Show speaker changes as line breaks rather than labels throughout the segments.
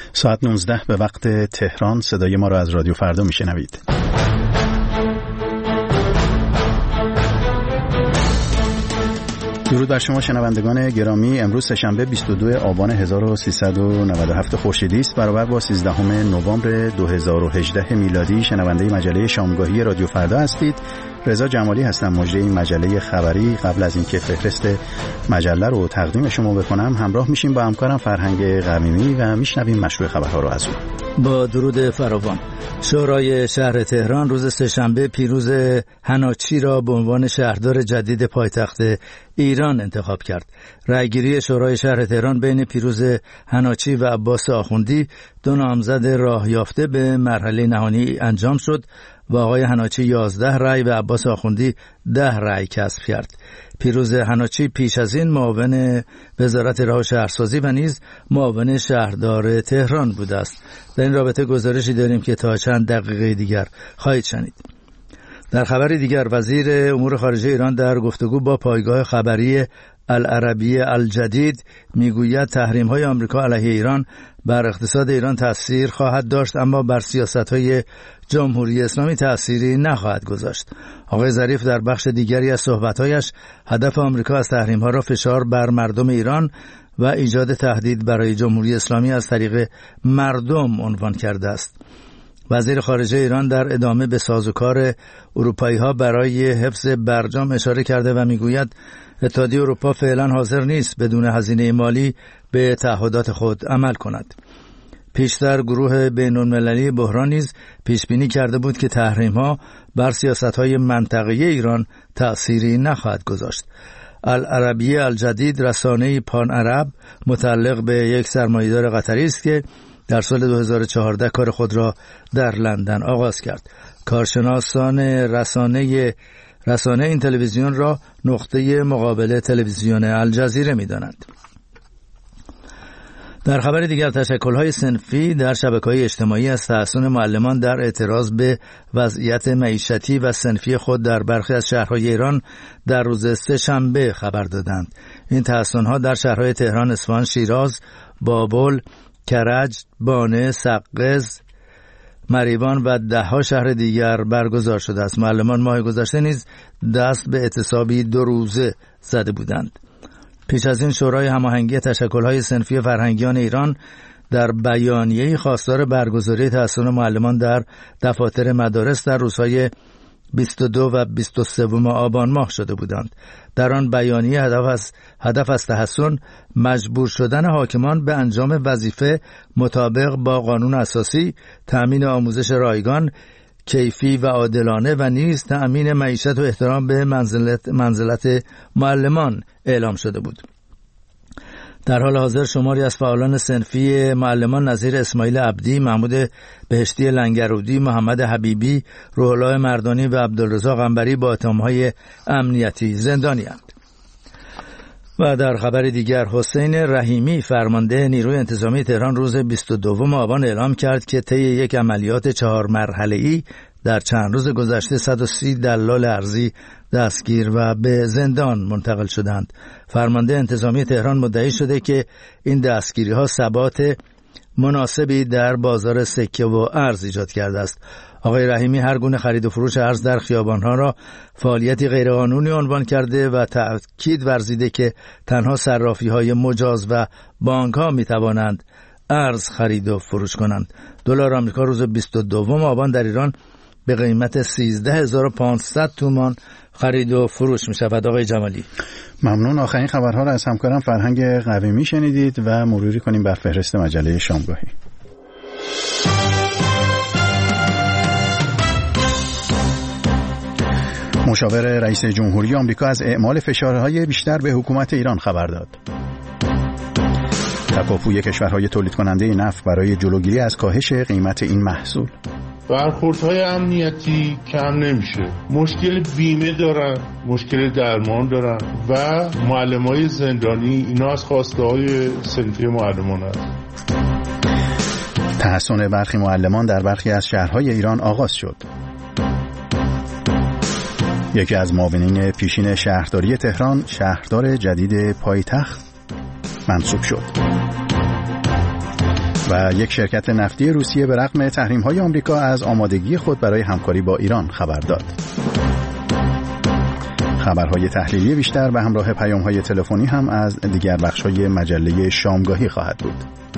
ساعت 19 به وقت تهران. صدای ما را از رادیو فردا میشنوید. درود بر شما شنوندگان گرامی. امروز سه‌شنبه 22 آبان 1397 خورشیدی است، برابر با 13 نوامبر 2018 میلادی. شنونده مجله شامگاهی رادیو فردا هستید. رضا جمالی هستم، مجری این مجله خبری. قبل از اینکه فهرست مجله رو تقدیم شما بکنم، همراه میشیم با همکارم فرهنگ قویمی و میشنویم مشروع خبرها رو از اون.
با درود فراوان. شورای شهر تهران روز سه‌شنبه پیروز حناچی را به عنوان شهردار جدید پایتخت ایران انتخاب کرد. رأیگیری شورای شهر تهران بین پیروز حناچی و عباس آخوندی، دو نامزد راه یافته، به مرحله نهایی انجام شد و آقای حناچی 11 رأی و عباس آخوندی 10 رأی کسب کرد. پیروز حناچی پیش از این معاون وزارت راه و شهرسازی و نیز معاون شهردار تهران بوده است. در این رابطه گزارشی داریم که تا چند دقیقه دیگر خواهید شنید. در خبری دیگر، وزیر امور خارجه ایران در گفتگو با پایگاه خبری العربیه الجدید میگوید تحریم‌های آمریکا علیه ایران بر اقتصاد ایران تأثیر خواهد داشت، اما بر سیاست‌های جمهوری اسلامی تأثیری نخواهد گذاشت. آقای ظریف در بخش دیگری از صحبت‌هایش هدف آمریکا از تحریم‌ها را فشار بر مردم ایران و ایجاد تهدید برای جمهوری اسلامی از طریق مردم عنوان کرده است. وزیر خارجه ایران در ادامه به سازوکار اروپایی‌ها برای حفظ برجام اشاره کرده و میگوید اتحادیه اروپا فعلا حاضر نیست بدون هزینه مالی به تعهدات خود عمل کند. پیشتر گروه بین‌المللی بحران نیز پیش بینی کرده بود که تحریم‌ها بر سیاست‌های منطقه‌ای ایران تأثیری نخواهد گذاشت. العربیه الجدید رسانه‌ای پان عرب متعلق به یک سرمایه‌دار قطری است که در سال 2014 کار خود را در لندن آغاز کرد. کارشناسان رسانه این تلویزیون را نقطه مقابل تلویزیون الجزیره می‌دانند. در خبر دیگر، تشکل‌های صنفی در شبکه‌های اجتماعی از تحسن معلمان در اعتراض به وضعیت معیشتی و صنفی خود در برخی از شهرهای ایران در روز سه‌شنبه خبر دادند. این تحسن‌ها در شهرهای تهران، اصفهان، شیراز، بابل، کرج، بانه، سقز، مریوان و 10 شهر دیگر برگزار شده است. معلمان ماه گذشته نیز دست به اعتصابی 2 روزه زده بودند. پیش از این شورای هماهنگی تشکل‌های صنفی فرهنگیان ایران در بیانیه‌ای خواستار برگزاری تحسن معلمان در دفاتر مدارس در روزهای 22 و 23 آبان ماه شده بودند. در آن بیانیه هدف از تحسن مجبور شدن حاکمان به انجام وظیفه مطابق با قانون اساسی، تأمین آموزش رایگان، کیفی و عادلانه و نیز تأمین معیشت و احترام به منزلت معلمان اعلام شده بود. در حال حاضر شماری از فعالان صنفی معلمان نظیر اسماعیل عبدی، محمود بهشتی لنگرودی، محمد حبیبی، روح الله مردانی و عبدالرضا قنبری با اتهام‌های امنیتی زندانی‌اند. و در خبر دیگر، حسین رحیمی فرمانده نیروی انتظامی تهران روز 22 آبان اعلام کرد که طی یک عملیات 4 مرحله‌ای در چند روز گذشته 130 دلال ارزی دستگیر و به زندان منتقل شدند. فرمانده انتظامی تهران مدعی شده که این دستگیری‌ها ثبات مناسبی در بازار سکه و ارز ایجاد کرده است. آقای رحیمی هر گونه خرید و فروش ارز در خیابان‌ها را فعالیتی غیرقانونی عنوان کرده و تأکید ورزیده که تنها صرافی‌های مجاز و بانک‌ها می‌توانند ارز خرید و فروش کنند. دلار آمریکا روز 22 آبان در ایران به قیمت 13500 تومان خرید و فروش می شود. آقای جمالی،
ممنون. آخرین خبرها را از همکارم فرهنگ قویمی شنیدید و مروری کنیم بر فهرست مجله شامگاهی. مشاور رئیس جمهوری آمریکا از اعمال فشارهای بیشتر به حکومت ایران خبر داد. تکاپوی کشورهای تولید کننده نفت برای جلوگیری از کاهش قیمت این محصول.
برخوردهای امنیتی کم نمیشه. مشکل بیمه دارن، مشکل درمان دارن و معلمای زندانی، اینا از خواسته های صنفی معلمان هست.
تحسن برخی معلمان در برخی از شهرهای ایران آغاز شد. یکی از معاونین پیشین شهرداری تهران شهردار جدید پایتخت منصوب شد. و یک شرکت نفتی روسیه به رغم تحریم‌های آمریکا از آمادگی خود برای همکاری با ایران خبر داد. خبرهای تحلیلی بیشتر به همراه پیام‌های تلفنی هم از دیگر بخش‌های مجله شامگاهی خواهد بود.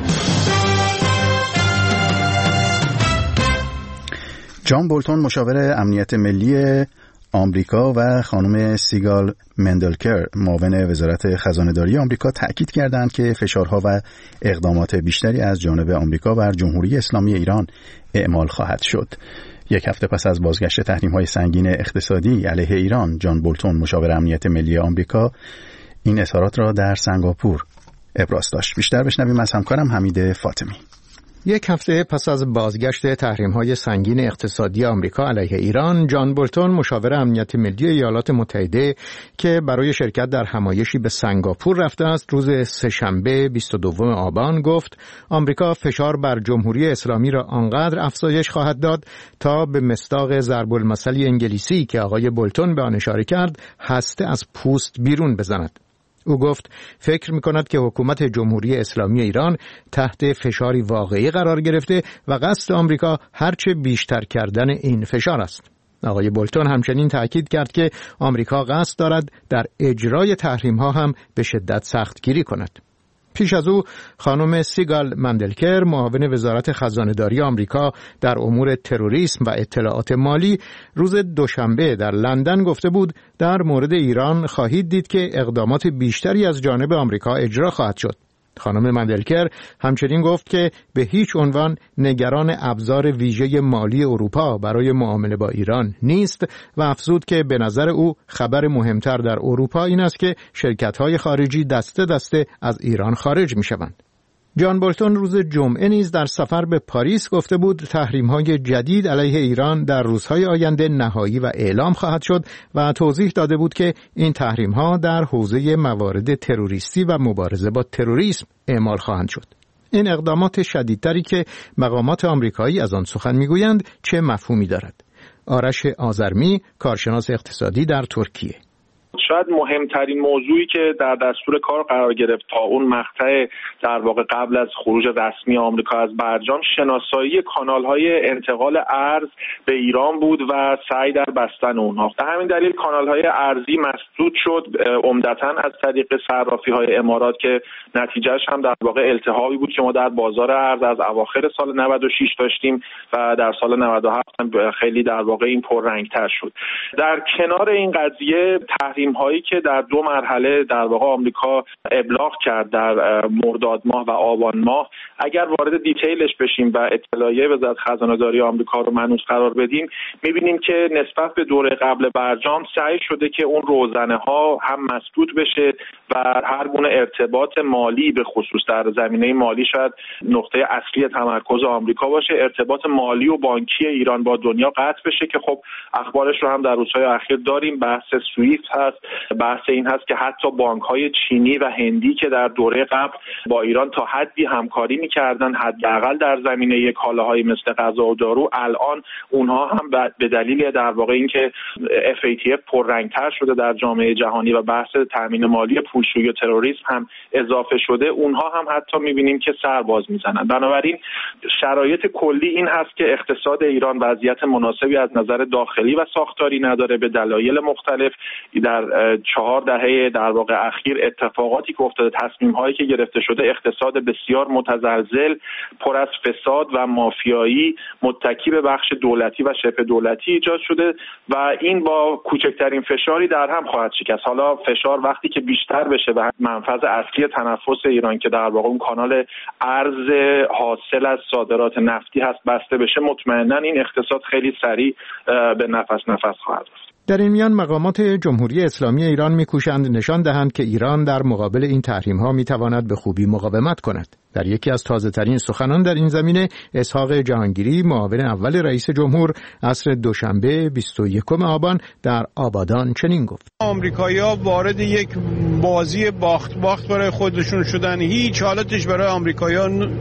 جان بولتون مشاور امنیت ملی آمریکا و خانم سیگال مندلکر معاون وزارت خزانه‌داری آمریکا تأکید کردند که فشارها و اقدامات بیشتری از جانب آمریکا بر جمهوری اسلامی ایران اعمال خواهد شد. یک هفته پس از بازگشت تحریم‌های سنگین اقتصادی علیه ایران، جان بولتون مشاور امنیت ملی آمریکا این اظهارات را در سنگاپور ابراز داشت. بیشتر بشنویم از همکارم حمید فاطمی.
یک هفته پس از بازگشت تحریم‌های سنگین اقتصادی آمریکا علیه ایران، جان بولتون مشاور امنیت ملی ایالات متحده که برای شرکت در همایشی به سنگاپور رفته است، روز سه‌شنبه 22 آبان گفت آمریکا فشار بر جمهوری اسلامی را آنقدر افزایش خواهد داد تا به مصداق ضرب المثل انگلیسی که آقای بولتون به آن اشاره کرد، هسته از پوست بیرون بزند. او گفت فکر می‌کند که حکومت جمهوری اسلامی ایران تحت فشاری واقعی قرار گرفته و قصد آمریکا هرچه بیشتر کردن این فشار است. آقای بولتون همچنین تأکید کرد که آمریکا قصد دارد در اجرای تحریم‌ها هم به شدت سختگیری کند. پیش از او خانم سیگال مندلکر معاون وزارت خزانه‌داری آمریکا در امور تروریسم و اطلاعات مالی روز دوشنبه در لندن گفته بود در مورد ایران خواهید دید که اقدامات بیشتری از جانب آمریکا اجرا خواهد شد. خانم مندلکر همچنین گفت که به هیچ عنوان نگران ابزار ویژه مالی اروپا برای معامله با ایران نیست و افزود که به نظر او خبر مهمتر در اروپا این است که شرکت‌های خارجی دسته دسته از ایران خارج می‌شوند. جان بولتون روز جمعه نیز در سفر به پاریس گفته بود تحریم‌های جدید علیه ایران در روزهای آینده نهایی و اعلام خواهد شد و توضیح داده بود که این تحریم‌ها در حوزه موارد تروریستی و مبارزه با تروریسم اعمال خواهند شد. این اقدامات شدیدتری که مقامات آمریکایی از آن سخن می‌گویند چه مفهومی دارد؟ آرش آذرمی، کارشناس اقتصادی در ترکیه:
شاید مهمترین موضوعی که در دستور کار قرار گرفت تا اون مقطع در واقع قبل از خروج رسمی آمریکا از برجام، شناسایی کانال‌های انتقال ارز به ایران بود و سعی در بستن اونها. به همین دلیل کانال‌های ارزی مسدود شد، عمدتاً از طریق صرافی‌های امارات که نتیجهش هم در واقع التهابی بود که ما در بازار ارز از اواخر سال 96 داشتیم و در سال 97 هم خیلی در واقع این پررنگ‌تر شد. در کنار این قضیه تحریم‌هایی که در دو مرحله در واقع آمریکا ابلاغ کرد در مرداد ماه و آبان ماه، اگر وارد دیتیلش بشیم و اطلاعیه وزارت خزانه‌داری آمریکا رو منوط قرار بدیم، می‌بینیم که نسبت به دوره قبل برجام سعی شده که اون روزنه‌ها هم مسدود بشه و هر گونه ارتباط مالی به خصوص در زمینه مالی شاید نقطه اصلی تمرکز آمریکا باشه، ارتباط مالی و بانکی ایران با دنیا قطع بشه که خب اخبارش رو هم در روزهای اخیر داریم. بحث سویفت هست، بحث این هست که حتی بانک‌های چینی و هندی که در دوره قبل با ایران تا حدی همکاری می‌کردن، حداقل در زمینه کالاهای مثل غذا و دارو، الان اونها هم به دلیل در واقع اینکه FATF پررنگ‌تر شده در جامعه جهانی و بحث تامین مالی پولشویی و تروریسم هم اضافه شده، اونها هم حتی می‌بینیم که سر باز می‌زنن. بنابراین شرایط کلی این هست که اقتصاد ایران وضعیت مناسبی از نظر داخلی و ساختاری نداره به دلایل مختلف. در 4 دهه در واقع اخیر اتفاقاتی که افتاده، تصمیم‌هایی که گرفته شده، اقتصاد بسیار متزلزل، پر از فساد و مافیایی، متکی به بخش دولتی و شبه دولتی ایجاد شده و این با کوچکترین فشاری در هم خواهد شکست. حالا فشار وقتی که بیشتر بشه و منفذ اصلی تنفس ایران که در واقع اون کانال ارز حاصل از صادرات نفتی هست بسته بشه، مطمئناً این اقتصاد خیلی سریع به نفس خواهد رفت.
در این میان مقامات جمهوری اسلامی ایران می‌کوشند نشان دهند که ایران در مقابل این تحریم‌ها می‌تواند به خوبی مقاومت کند. در یکی از تازه‌ترین سخنان در این زمینه، اسحاق جهانگیری، معاون اول رئیس جمهور، عصر دوشنبه 21 آبان در آبادان چنین گفت:
آمریکایی‌ها وارد یک بازی باخت برای خودشون شدن. هیچ حالتش برای آمریکایی‌ها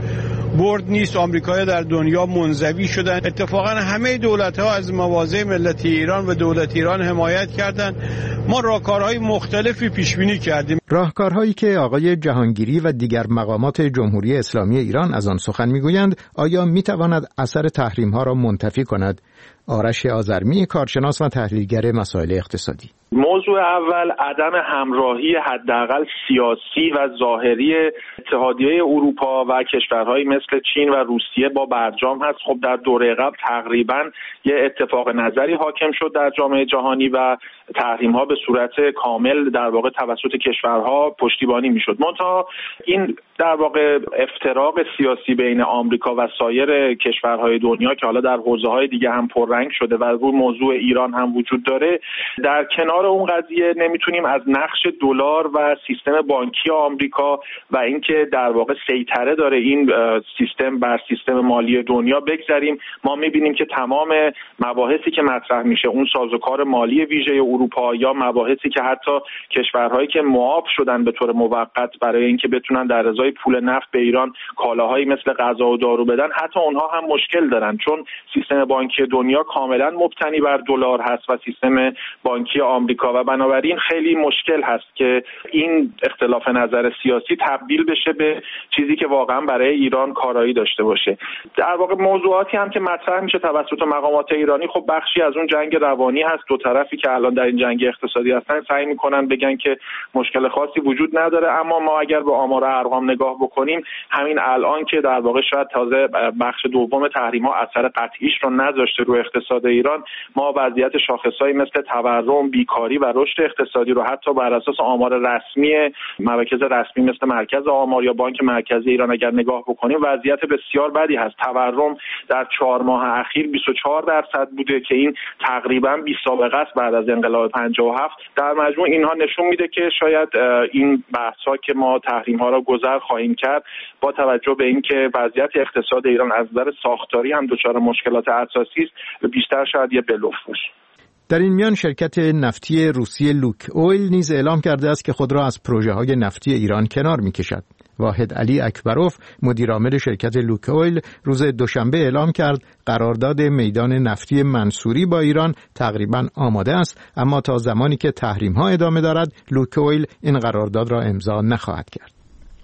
برد نیست. آمریکایی‌ها در دنیا منزوی شدن. اتفاقا همه دولت‌ها از مواضع ملت ایران و دولت ایران حمایت کردند. ما راهکارهای مختلفی پیش بینی کردیم.
راهکارهایی که آقای جهانگیری و دیگر مقامات جمهوری اسلامی ایران از آن سخن میگویند آیا میتواند اثر تحریم‌ها را منتفی کند؟ آرش آذرمی، کارشناس و تحلیلگر مسائل اقتصادی.
موضوع اول عدم همراهی حداقل سیاسی و ظاهری اتحادیه اروپا و کشورهایی مثل چین و روسیه با برجام هست. خب در دوره قبل تقریبا یه اتفاق نظری حاکم شد در جامعه جهانی و تحریم‌ها به صورت کامل در واقع توسط کشورها پشتیبانی میشد. منتها این در واقع افتراق سیاسی بین آمریکا و سایر کشورهای دنیا که حالا در حوزه‌های دیگه هم پررنگ شده و روی موضوع ایران هم وجود داره، در کنار اون قضیه نمیتونیم از نقش دلار و سیستم بانکی آمریکا و اینکه در واقع سیطره داره این سیستم بر سیستم مالی دنیا بگذریم. ما میبینیم که تمام مباحثی که مطرح میشه، اون سازوکار مالی ویژه اروپا یا مباحثی که حتی کشورهایی که معاف شدن به طور موقت برای اینکه بتونن در ازای پول نفت به ایران کالاهایی مثل غذا و دارو بدن، حتی اونها هم مشکل دارن، چون سیستم بانکی دنیا کاملا مبتنی بر دلار هست و سیستم بانکی آمریکا و بنابراین خیلی مشکل هست که این اختلاف نظر سیاسی تبدیل بشه به چیزی که واقعا برای ایران کارایی داشته باشه. در واقع موضوعاتی هم که مطرح میشه توسط مقامات ایرانی خب بخشی از اون جنگ روانی هست. دو طرفی که الان در این جنگ اقتصادی هستن سعی میکنن بگن که مشکل خاصی وجود نداره، اما ما اگر به آمار ارقام نگاه بکنیم همین الان که در واقع شاید تازه بخش دوم تحریم‌ها اثر قطعیش رو نذاشته روی اقتصاد ایران، ما وضعیت شاخص‌هایی مثل تورم، بیکاری و رشد اقتصادی رو حتی بر اساس آمار رسمی مراکز رسمی مثل مرکز آمار یا بانک مرکزی ایران اگر نگاه بکنیم وضعیت بسیار بدی هست. تورم در 4 ماه اخیر 24% بوده که این تقریبا بی سابقه است بعد از انقلاب 57. در مجموع اینها نشون میده که شاید این بحث‌ها که ما تحریم‌ها را گذر خواهیم کرد با توجه به اینکه وضعیت اقتصاد ایران از نظر ساختاری هم دچار مشکلات اساسی است، بیشتر شاید یه بلوف باشه.
در این میان شرکت نفتی روسیه لوک اویل نیز اعلام کرده است که خود را از پروژه‌های نفتی ایران کنار می‌کشد. واحد علی اکبروف، مدیر عامل شرکت لوک اویل، روز دوشنبه اعلام کرد قرارداد میدان نفتی منصوری با ایران تقریباً آماده است، اما تا زمانی که تحریم‌ها ادامه دارد لوک اویل این قرارداد را امضا نخواهد کرد.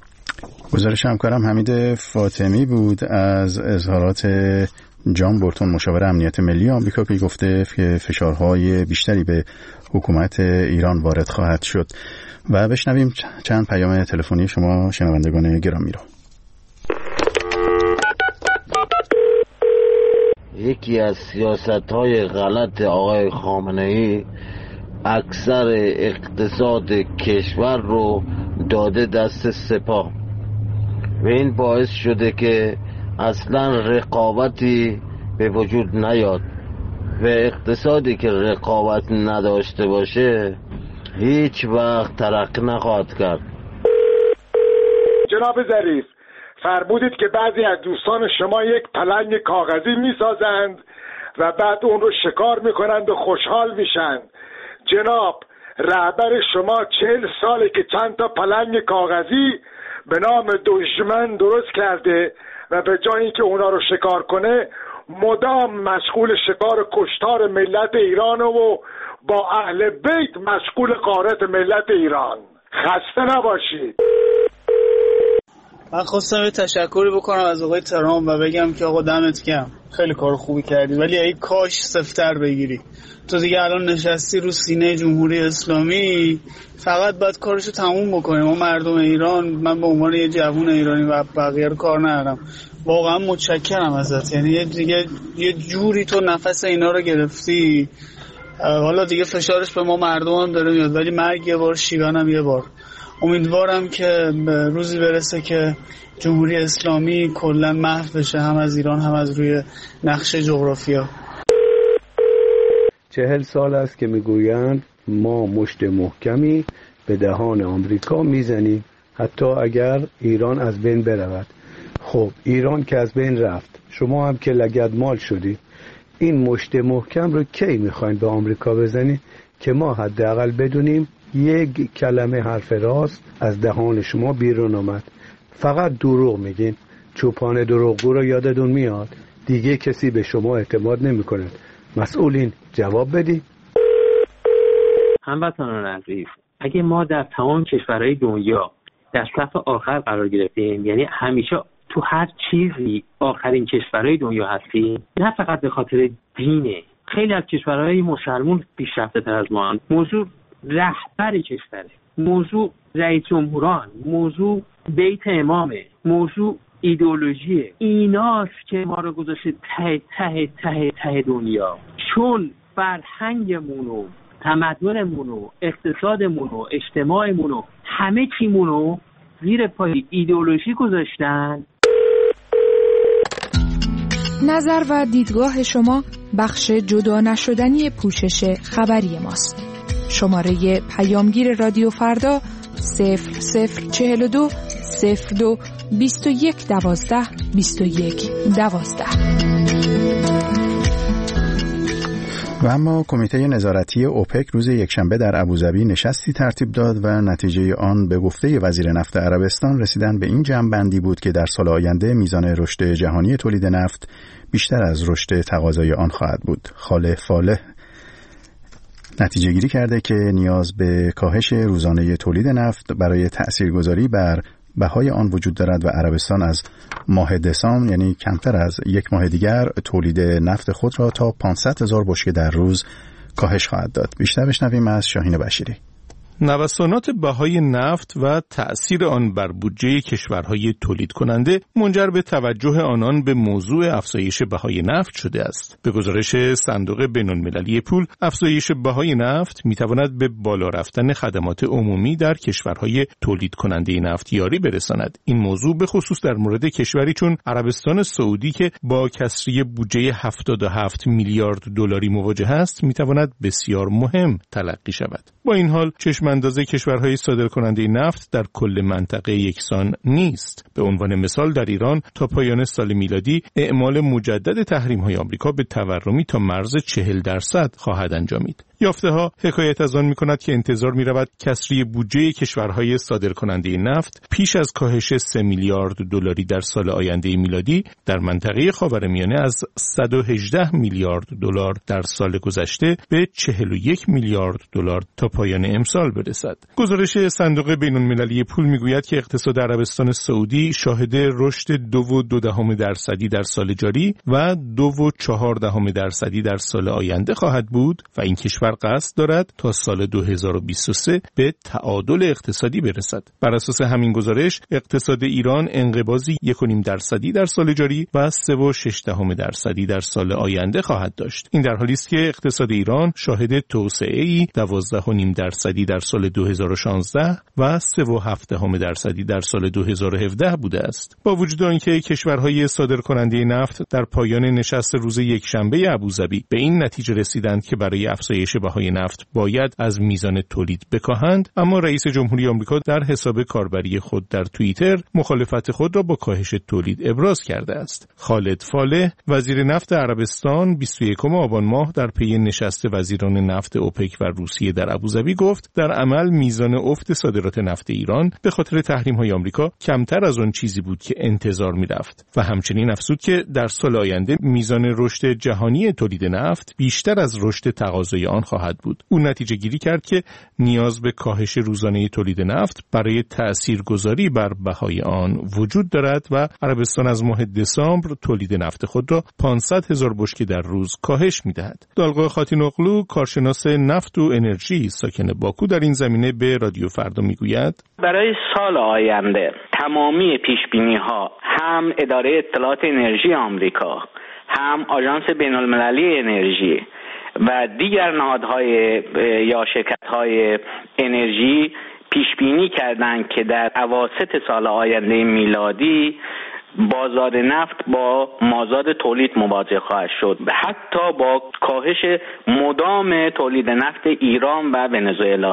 گزارش همکارم حمید فاطمی بود از اظهارات جان بولتون مشاور امنیت ملی آمریکا که گفته که فشارهای بیشتری به حکومت ایران وارد خواهد شد. و بشنویم چند پیام تلفنی شما شنوندگان گرامی رو.
یکی از سیاست‌های غلط آقای خامنه‌ای اکثر اقتصاد کشور رو داده دست سپاه و این باعث شده که اصلا رقابتی به وجود نیاد و اقتصادی که رقابت نداشته باشه هیچ وقت ترقی نخواهد کرد.
جناب ظریف، فرمودید که بعضی از دوستان شما یک پلنگ کاغذی میسازند و بعد اون رو شکار میکنند و خوشحال میشن. جناب، رهبر شما 40 ساله که چند تا پلنگ کاغذی به نام دشمن درست کرده و به جای اینکه اونا رو شکار کنه مدام مشغول شکار کشتار ملت ایران و با اهل بیت مشغول غارت ملت ایران. خسته نباشید.
من خواستم یه تشکری بکنم از آقای ترامپ و بگم که آقا دمت گرم، خیلی کار خوبی کردی، ولی ای کاش سفت‌تر بگیری. تو دیگه الان نشستی رو سینه جمهوری اسلامی، فقط باید کارشو تموم بکنیم. ما مردم ایران، من به عنوان یه جوون ایرانی و بقیه رو کار ندارم، واقعا متشکرم ازت. یعنی دیگه یه جوری تو نفس اینا رو گرفتی. حالا دیگه فشارش به ما مردم هم داره میاد، ولی مرگ یه بار، شیون هم یه بار. امیدوارم که روزی برسه که جمهوری اسلامی کلا محو بشه، هم از ایران هم از روی نقشه جغرافیا.
40 سال است که میگویند ما مشت محکمی به دهان آمریکا میزنیم حتی اگر ایران از بین برود. خب ایران که از بین رفت، شما هم که لگدمال شدید، این مشت محکم رو کی میخواین به آمریکا بزنید که ما حداقل بدونیم یک کلمه حرف راست از دهان شما بیرون آمد؟ فقط دروغ میگین، چوپان دروغگو رو یادتون میاد؟ دیگه کسی به شما اعتماد نمیکنه. مسئولین جواب بدید.
هموطنان عزیز، اگه ما در تمام کشورهای دنیا در صف آخر قرار گرفتیم، یعنی همیشه تو هر چیزی آخرین کشورهای دنیا هستیم، نه فقط به خاطر دینه. خیلی از کشورهای مسلمان پیشرفته تر از ما هستند. موضوع رهبر کشوره، موضوع رئیس جمهوران، موضوع بیت امامه، موضوع ایدئولوژیه. ایناست که ما رو گذاشته ته ته ته ته دنیا. چون فرهنگمون و تمدنمون و اقتصادمون و اجتماعمون و همه چیمون رو زیر پای ایدئولوژی گذاشتن.
نظر و دیدگاه شما بخش جدا نشدنی پوشش خبری ماست. شماره پیامگیر رادیو فردا 0042 02 21 12 21 12.
و اما کمیته نظارتی اوپک روز یکشنبه در ابوظبی نشستی ترتیب داد و نتیجه آن به گفته وزیر نفت عربستان رسیدن به این جمع‌بندی بود که در سال آینده میزان رشد جهانی تولید نفت بیشتر از رشد تقاضای آن خواهد بود. خالد فالح نتیجه گیری کرده که نیاز به کاهش روزانه تولید نفت برای تأثیرگذاری بر بهای آن وجود دارد و عربستان از ماه دسامبر، یعنی کمتر از یک ماه دیگر، تولید نفت خود را تا 500,000 بشکه در روز کاهش خواهد داد. بیشتر بشنویم از شاهین بشیری.
نوسانات بهای نفت و تأثیر آن بر بودجه کشورهای تولید کننده منجر به توجه آنان به موضوع افزایش بهای نفت شده است. به گزارش صندوق بین‌المللی پول، افزایش بهای نفت میتواند به بالا رفتن خدمات عمومی در کشورهای تولید کننده نفت یاری برساند. این موضوع به خصوص در مورد کشوری چون عربستان سعودی که با کسری بودجه 77 میلیارد دلاری مواجه است، میتواند بسیار مهم تلقی شود. با این حال اندازه کشورهای صادرکننده نفت در کل منطقه یکسان نیست. به عنوان مثال در ایران تا پایان سال میلادی اعمال مجدد تحریم‌های آمریکا به تورمی تا مرز 40% خواهد انجامید. یافته‌ها حکایت از آن می‌کند که انتظار می‌رود کسری بودجه کشورهای صادرکننده نفت پیش از کاهش 3 میلیارد دلاری در سال آینده میلادی در منطقه خاورمیانه از 118 میلیارد دلار در سال گذشته به 41 میلیارد دلار تا پایان امسال برسد. گزارش صندوق بین‌المللی پول می‌گوید که اقتصاد عربستان سعودی شاهد رشد 2.2% در سال جاری و 2.4% در سال آینده خواهد بود و این کشور قصد دارد تا سال 2023 به تعادل اقتصادی برسد. بر اساس همین گزارش اقتصاد ایران انقباضی 1.5% در سال جاری و 3.6% در سال آینده خواهد داشت. این در حالی است که اقتصاد ایران شاهد توسعه‌ای 12.5% در سال 2016 و 3.7% در سال 2017 بوده است. با وجود آنکه کشورهای صادرکننده نفت در پایان نشست روز یکشنبه ابوظبی به این نتیجه رسیدند که برای افزایش بهای نفت باید از میزان تولید بکاهند، اما رئیس جمهوری آمریکا در حساب کاربری خود در توییتر مخالفت خود را با کاهش تولید ابراز کرده است. خالد فالح وزیر نفت عربستان 21 آبان ماه در پی نشست وزیران نفت اوپک و روسیه در ابوظبی گفت در عمل میزان افت صادرات نفت ایران به خاطر تحریم‌های آمریکا کمتر از آن چیزی بود که انتظار می‌رفت و همچنین افزود که در سال آینده میزان رشد جهانی تولید نفت بیشتر از رشد تقاضای آن خواهد بود. او نتیجه گیری کرد که نیاز به کاهش روزانه تولید نفت برای تأثیرگذاری بر بهای آن وجود دارد و عربستان از ماه دسامبر تولید نفت خود را 500,000 بشکه در روز کاهش می‌دهد. دالقا خاتینوغلو کارشناس نفت و انرژی ساکن باکو در این زمینه به رادیو فردا میگوید
برای سال آینده تمامی پیشبینی‌ها هم اداره اطلاعات انرژی آمریکا، هم آژانس بین‌المللی انرژی و دیگر نهادهای یا شرکت‌های انرژی پیش بینی کردند که در اواسط سال آینده میلادی بازار نفت با مازاد تولید مواجه خواهد شد، حتی با کاهش مدام تولید نفت ایران و ونزوئلا.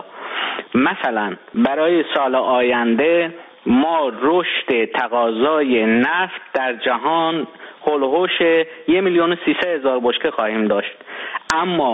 مثلا برای سال آینده ما رشد تقاضای نفت در جهان هولوش 1,300,000 بشکه خواهیم داشت، اما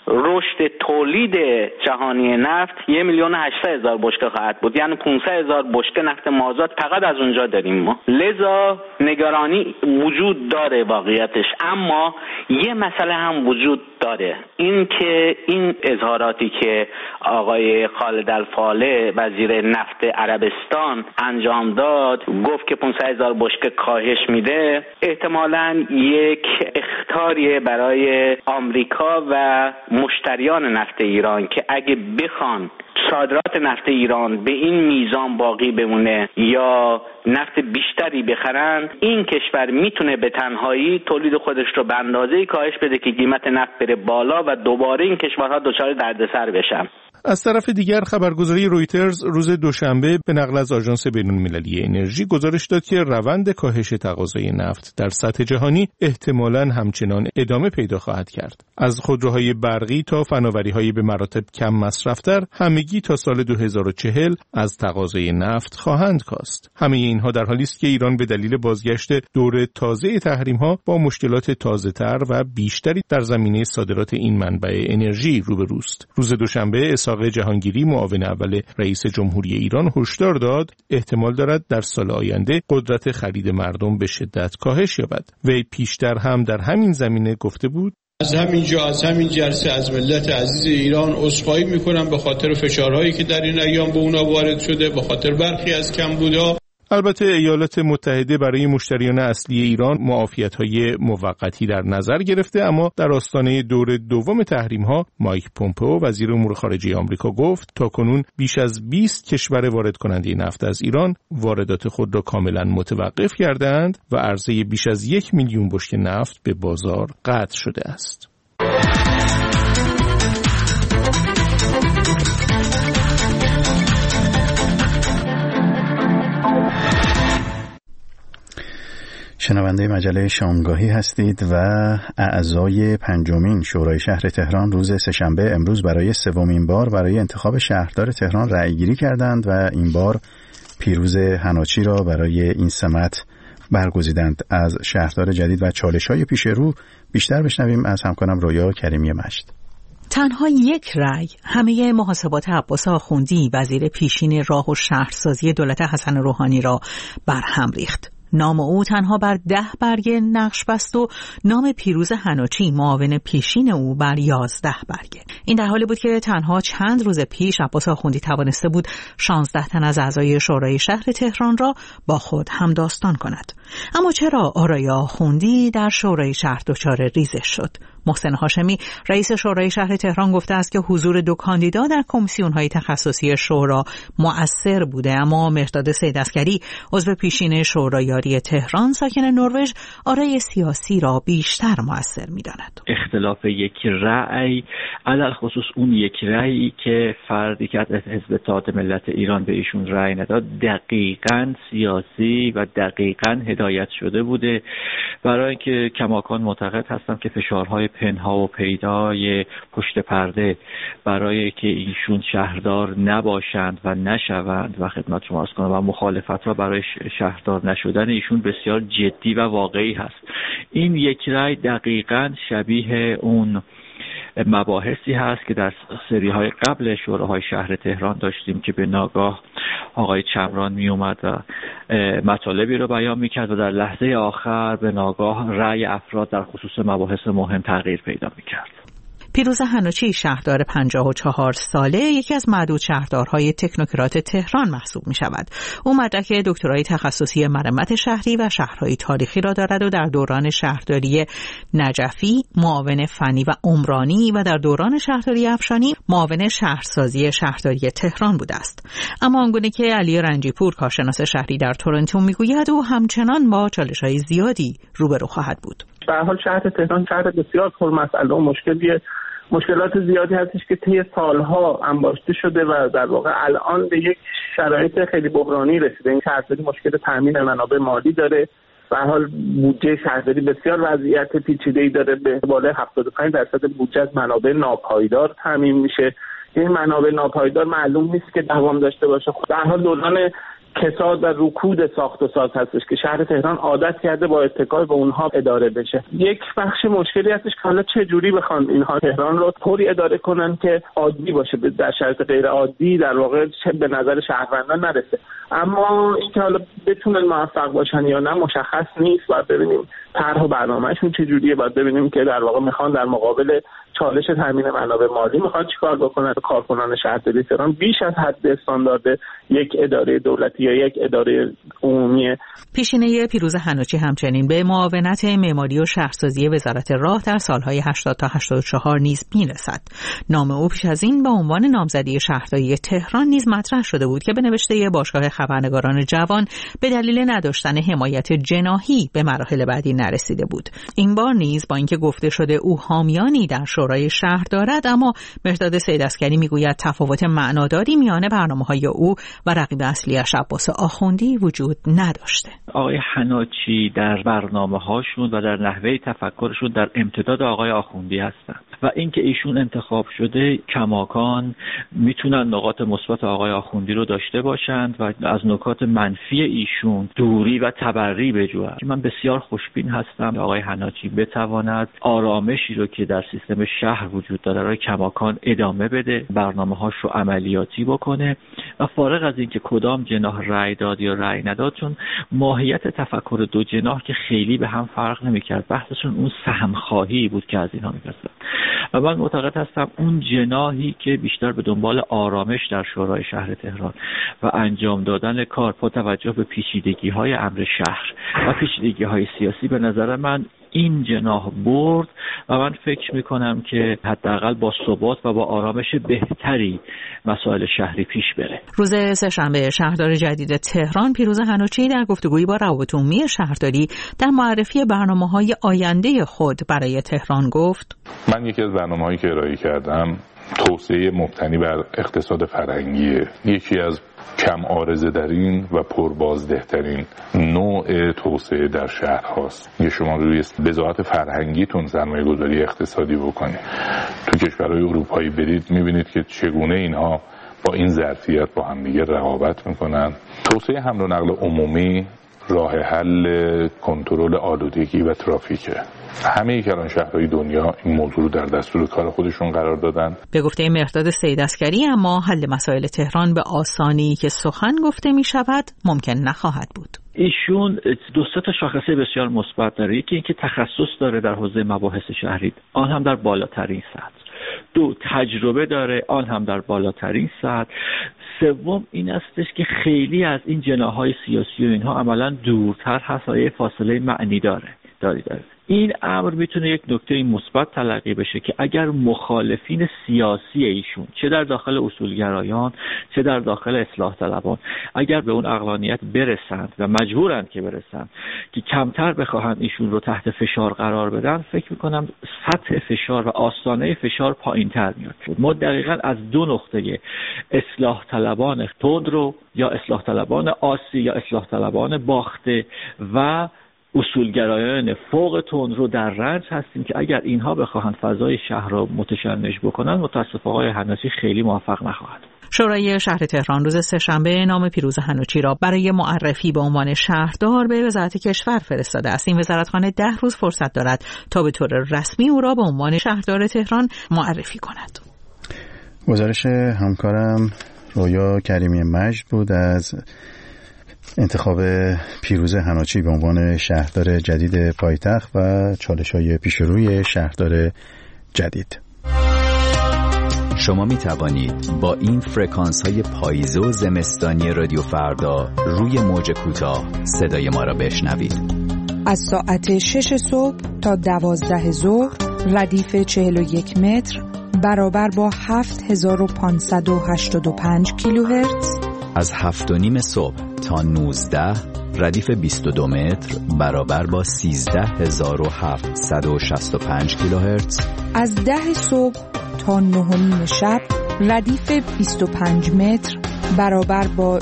رشد تولید جهانی نفت 1,800,000 بشکه خواهد بود، یعنی 500,000 بشکه نفت مازاد فقط از اونجا داریم ما. لذا نگرانی وجود داره واقعیتش، اما یه مسئله هم وجود داره، این که این اظهاراتی که آقای خالد الفالح وزیر نفت عربستان انجام داد، گفت که 500,000 بشکه کاهش میده، احتمالاً یک اخطاریه برای آمریکا و مشتریان نفت ایران که اگه بخوان صادرات نفت ایران به این میزان باقی بمونه یا نفت بیشتری بخرن، این کشور میتونه به تنهایی تولید خودش رو به اندازه‌ای کاهش بده که قیمت نفت بره بالا و دوباره این کشورها دچار دردسر بشن.
از طرف دیگر خبرگزاری رویترز روز دوشنبه به نقل از آژانس بین‌المللی انرژی گزارش داد که روند کاهش تقاضای نفت در سطح جهانی احتمالاً همچنان ادامه پیدا خواهد کرد. از خودروهای برقی تا فناوری‌های به مراتب کم مصرف‌تر، همگی تا سال 2040 از تقاضای نفت خواهند کاست. همه اینها در حالی است که ایران به دلیل بازگشت دور تازه تحریم‌ها با مشکلات تازه‌تر و بیشتری در زمینه صادرات این منبع انرژی روبروست. روز دوشنبه جهانگیری معاون اول رئیس جمهوری ایران هشدار داد احتمال دارد در سال آینده قدرت خرید مردم به شدت کاهش یابد. وی پیشتر هم در همین زمینه گفته بود:
از همین جلسه از ملت عزیز ایران عذرخواهی میکنم به خاطر فشارهایی که در این ایام به اونا وارد شده، به خاطر برخی از کمبودها.
البته ایالات متحده برای مشتریان اصلی ایران معافیت‌های موقتی در نظر گرفته، اما در آستانه دور دوم تحریم‌ها مایک پومپئو وزیر امور خارجه آمریکا گفت تاکنون بیش از 20 کشور وارد کننده نفت از ایران واردات خود را کاملا متوقف کردند و عرضه بیش از 1 میلیون بشکه نفت به بازار قطع شده است.
شنونده مجله شامگاهی هستید و اعضای 5مین شورای شهر تهران روز سه‌شنبه امروز برای 3مین بار برای انتخاب شهردار تهران رأیگیری کردند و این بار پیروز حناچی را برای این سمت برگزیدند. از شهردار جدید و چالش‌های پیش رو بیشتر بشنویم از همکارم رویا کریمی مشت.
تنها یک رأی همه محاسبات عباس آخوندی وزیر پیشین راه و شهرسازی دولت حسن روحانی را برهم ریخت. نام او تنها بر 10 برگه نقش بست و نام پیروز حناچی معاون پیشین او بر 11 برگه. این در حالی بود که تنها چند روز پیش عباس آخوندی توانسته بود 16 تن از اعضای شورای شهر تهران را با خود همداستان کند. اما چرا آرای آخوندی در شورای شهر دچار ریزش شد؟ محسن هاشمی رئیس شورای شهر تهران گفته است که حضور 2 کاندیدا در کمیسیون‌های تخصصی شورا مؤثر بوده، اما مهرداد سیدعسکری عضو پیشین شورایاری تهران ساکن نروژ آرای سیاسی را بیشتر مؤثر می‌داند.
اختلاف یک رأی، علل خصوص اون یک رأیی که فردی که از حزب اتحاد ملت ایران به ایشون رأی نداد دقیقاً سیاسی و دقیقاً هدایت شده بوده، برای اینکه کماکان معتقد هستم که فشارهای پنها و پیدای پشت پرده برای که ایشون شهردار نباشند و نشوند و خدمت شما عرض کنم و مخالفت را برای شهردار نشدن ایشون بسیار جدی و واقعی هست. این یک رأی دقیقاً شبیه اون مباحثی هست که در سری‌های قبل شوراهای شهر تهران داشتیم که به ناگاه آقای چمران می اومد و مطالبی رو بیان میکرد و در لحظه آخر به ناگاه رأی افراد در خصوص مباحث مهم تغییر پیدا میکرد.
پیروز حناچی شهردار 54 ساله یکی از معدود شهردارهای تکنوکرات تهران محسوب می شود. او مدرک دکترای تخصصی مرمت شهری و شهرهای تاریخی را دارد و در دوران شهرداری نجفی معاون فنی و عمرانی و در دوران شهرداری افشانی معاون شهرسازی شهرداری تهران بوده است. اما آنگونه که علی رنجیپور کارشناس شهری در تورنتو میگوید او همچنان با چالش‌های زیادی روبرو خواهد بود.
به هر حال شهر تهران شهر بسیار پرمسئله و مشکلات زیادی هستش که طی سالها انباشته شده و در واقع الان به یک شرایط خیلی بحرانی رسیده. این شهرداری مشکل تامین منابع مالی داره. به هر حال بودجه شهرداری بسیار وضعیت پیچیده‌ای داره، به بالای 75% بودجه از منابع ناپایدار تامین میشه. این منابع ناپایدار معلوم نیست که دوام داشته باشه. در حال دوران کساد و رکود ساخت و ساز هستش که شهر تهران عادت کرده با اتکای به اونها اداره بشه. یک بخش مشکلی هستش که حالا چه جوری بخوان اینها تهران رو طوری اداره کنن که عادی باشه، در شرایط غیر عادی در واقع به نظر شهروندان نرسه. اما اینکه حالا بتونن موفق باشن یا نه مشخص نیست. باید ببینیم طرح و برنامه‌شون چه جوریه، باید ببینیم که در واقع میخوان در مقابل چالش تامین منابع مالی میخواد چیکار بکنن. کارکنان شهرداری تهران بیش از حد استاندارد یک اداره دولتی یا یک اداره عمومی.
پیشینه پیروز حناچی همچنین به معاونت معماری و شهرسازی وزارت راه در سالهای 80 تا 84 نیز میرسد. نام او پیش از این به عنوان نامزدی شهرداری تهران نیز مطرح شده بود که به نوشته باشگاه خبرنگاران جوان به دلیل نداشتن حمایت جناحی به مراحل بعدی نرسیده بود. این بار نیز با اینکه گفته شده او حامیانی در شورای شهر دارد، اما مهرداد سیدعسگری میگوید تفاوت معناداری میان برنامه‌های او و رقیب اصلیش عباس آخوندی وجود نداشته.
آقای حناچی در برنامه‌هاشون و در نحوه تفکرشون در امتداد آقای آخوندی هستند و اینکه ایشون انتخاب شده کماکان میتونن نقاط مثبت آقای آخوندی رو داشته باشند و از نکات منفی ایشون دوری و تبری بجویند. من بسیار خوشبین هستم آقای حناچی بتواند آرامشی رو که در سیستم شهر وجود داره رو کماکان ادامه بده، برنامه‌هاش رو عملیاتی بکنه و فارغ از اینکه کدام جناح رأی داد یا رأی نداد، چون ماهیت تفکر دو جناح که خیلی به هم فرق نمی‌کرد، بحثشون اون سهم‌خواهی بود که از اینها می‌رسید و من معتقد هستم اون جناحی که بیشتر به دنبال آرامش در شورای شهر تهران و انجام دادن کار با توجه به پیچیدگی‌های امر شهر و پیچیدگی‌های سیاسی، به نظر من این جناح برد و من فکر میکنم که حداقل با ثبات و با آرامش بهتری مسائل شهری پیش بره.
روز سه‌شنبه شهردار جدید تهران پیروز حناچی در گفتگویی با روابط عمومی شهرداری در معرفی برنامه‌های آینده خود برای تهران گفت:
من یکی از برنامه‌هایی که ارائه کردم توسعه مبتنی بر اقتصاد فرهنگیه. یکی از کم عارضه ترین و پربازدهترین نوع توسعه در شهر هاست. یه شما روی بضاعت فرهنگیتون سرمایه گذاری اقتصادی بکنید. تو کشورهای اروپایی برید میبینید که چگونه اینها با این ظرفیت با هم دیگه رقابت میکنن. توسعه حمل و نقل عمومی راه حل کنترل آلودگی و ترافیکه. همه کلان شهرهای دنیا این موضوع رو در دستور کار خودشون قرار دادن.
به گفته مهرداد سیدعسگری اما حل مسائل تهران به آسانی که سخن گفته می شود ممکن نخواهد بود.
ایشون دو سه تا شاخصه بسیار مثبت داره. یکی اینکه تخصص داره در حوزه مباحث شهری، آن هم در بالاترین سطح. دو، تجربه داره، آن هم در بالاترین سطح. سوم این استش که خیلی از این جناح‌های سیاسی و اینها عملاً دورتر هست و یه فاصله معنی داره. این امر میتونه یک نکته مثبت تلقی بشه که اگر مخالفین سیاسی ایشون چه در داخل اصولگرایان چه در داخل اصلاح طلبان اگر به اون عقلانیت برسند و مجبورند که برسند که کمتر بخواهند ایشون رو تحت فشار قرار بدن، فکر میکنم سطح فشار و آستانه فشار پایین‌تر میاد. ما دقیقاً از دو نقطه اصلاح طلبان تندرو یا اصلاح طلبان آسی یا اصلاح طلبان باخته و اصولگرایان فوق تندرو در رنج هستیم که اگر اینها بخواهند فضای شهر را متشنج بکنن، متاسفانه آقای حناچی خیلی موفق نخواهد.
شورای شهر تهران روز سه‌شنبه نام پیروز حناچی را برای معرفی به عنوان شهردار به وزارت کشور فرستاده است. این وزارتخانه 10 روز فرصت دارد تا به طور رسمی او را به عنوان شهردار تهران معرفی کند.
گزارش همکارم رویا کریمی مجد بود از انتخاب پیروز حناچی به عنوان شهردار جدید پایتخت و چالش‌های پیش روی شهردار جدید.
شما می توانید با این فرکانس‌های پاییزه و زمستانی رادیو فردا روی موج کوتاه صدای ما را بشنوید.
از ساعت 6 صبح تا 12 ظهر ردیف 41 متر برابر با 7585 کیلوهرتز.
از 7:30 صبح تا 19 ردیف 22 متر برابر با 13765 کیلوهرتز.
از 10 صبح تا 9:30 شب ردیف 25 متر برابر با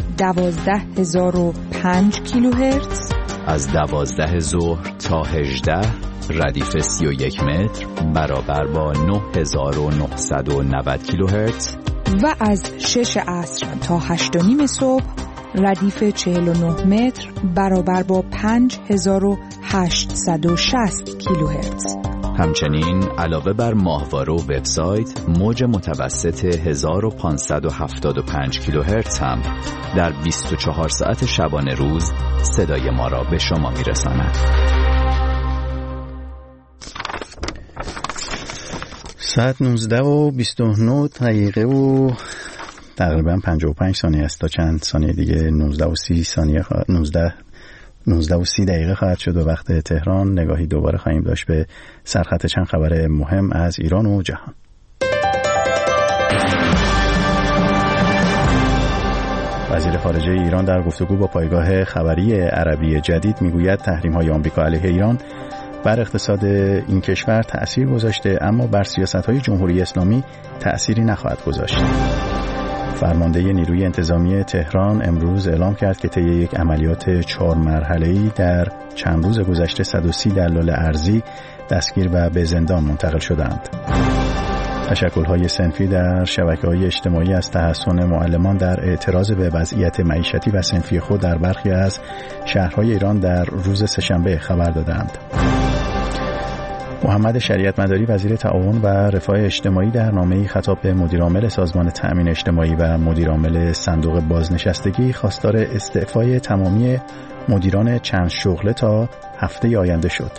12005 کیلوهرتز.
از 12 ظهر تا 18 ردیف 31 متر برابر با 9990 کیلوهرتز.
و از 6 عصر تا 8:30 صبح ردیف 49 متر برابر با 5860 کیلوهرتز.
همچنین علاوه بر ماهواره و وبسایت، موج متوسط 1575 کیلوهرتز هم در 24 ساعت شبانه روز صدای ما را به شما میرساند.
ساعت 19:29 دقیقه و تقریبا 55 ثانیه است تا چند ثانیه دیگه 19:30 دقیقه خواهد شد و وقت تهران. نگاهی دوباره خواهیم داشت به سرخط چند خبر مهم از ایران و جهان. وزیر خارجه ایران در گفتگو با پایگاه خبری عربی جدید میگوید تحریم‌های آمریکا علیه ایران بر اقتصاد این کشور تأثیر گذاشته، اما بر سیاست‌های جمهوری اسلامی تأثیری نخواهد گذاشت. فرمانده نیروی انتظامی تهران امروز اعلام کرد که طی یک عملیات 4 مرحله‌ای در چند روز گذشته 130 دلال ارزی دستگیر و به زندان منتقل شدند. تشکل‌های صنفی در شبکه‌های اجتماعی از تحسن معلمان در اعتراض به وضعیت معیشتی و صنفی خود در برخی از شهرهای ایران در روز سه‌شنبه خبر دادند. محمد شریعت مداری وزیر تعاون و رفاه اجتماعی در نامه‌ای خطاب به مدیرعامل سازمان تأمین اجتماعی و مدیرعامل صندوق بازنشستگی خواستار استعفای تمامی مدیران چند شغله تا هفته آینده شد.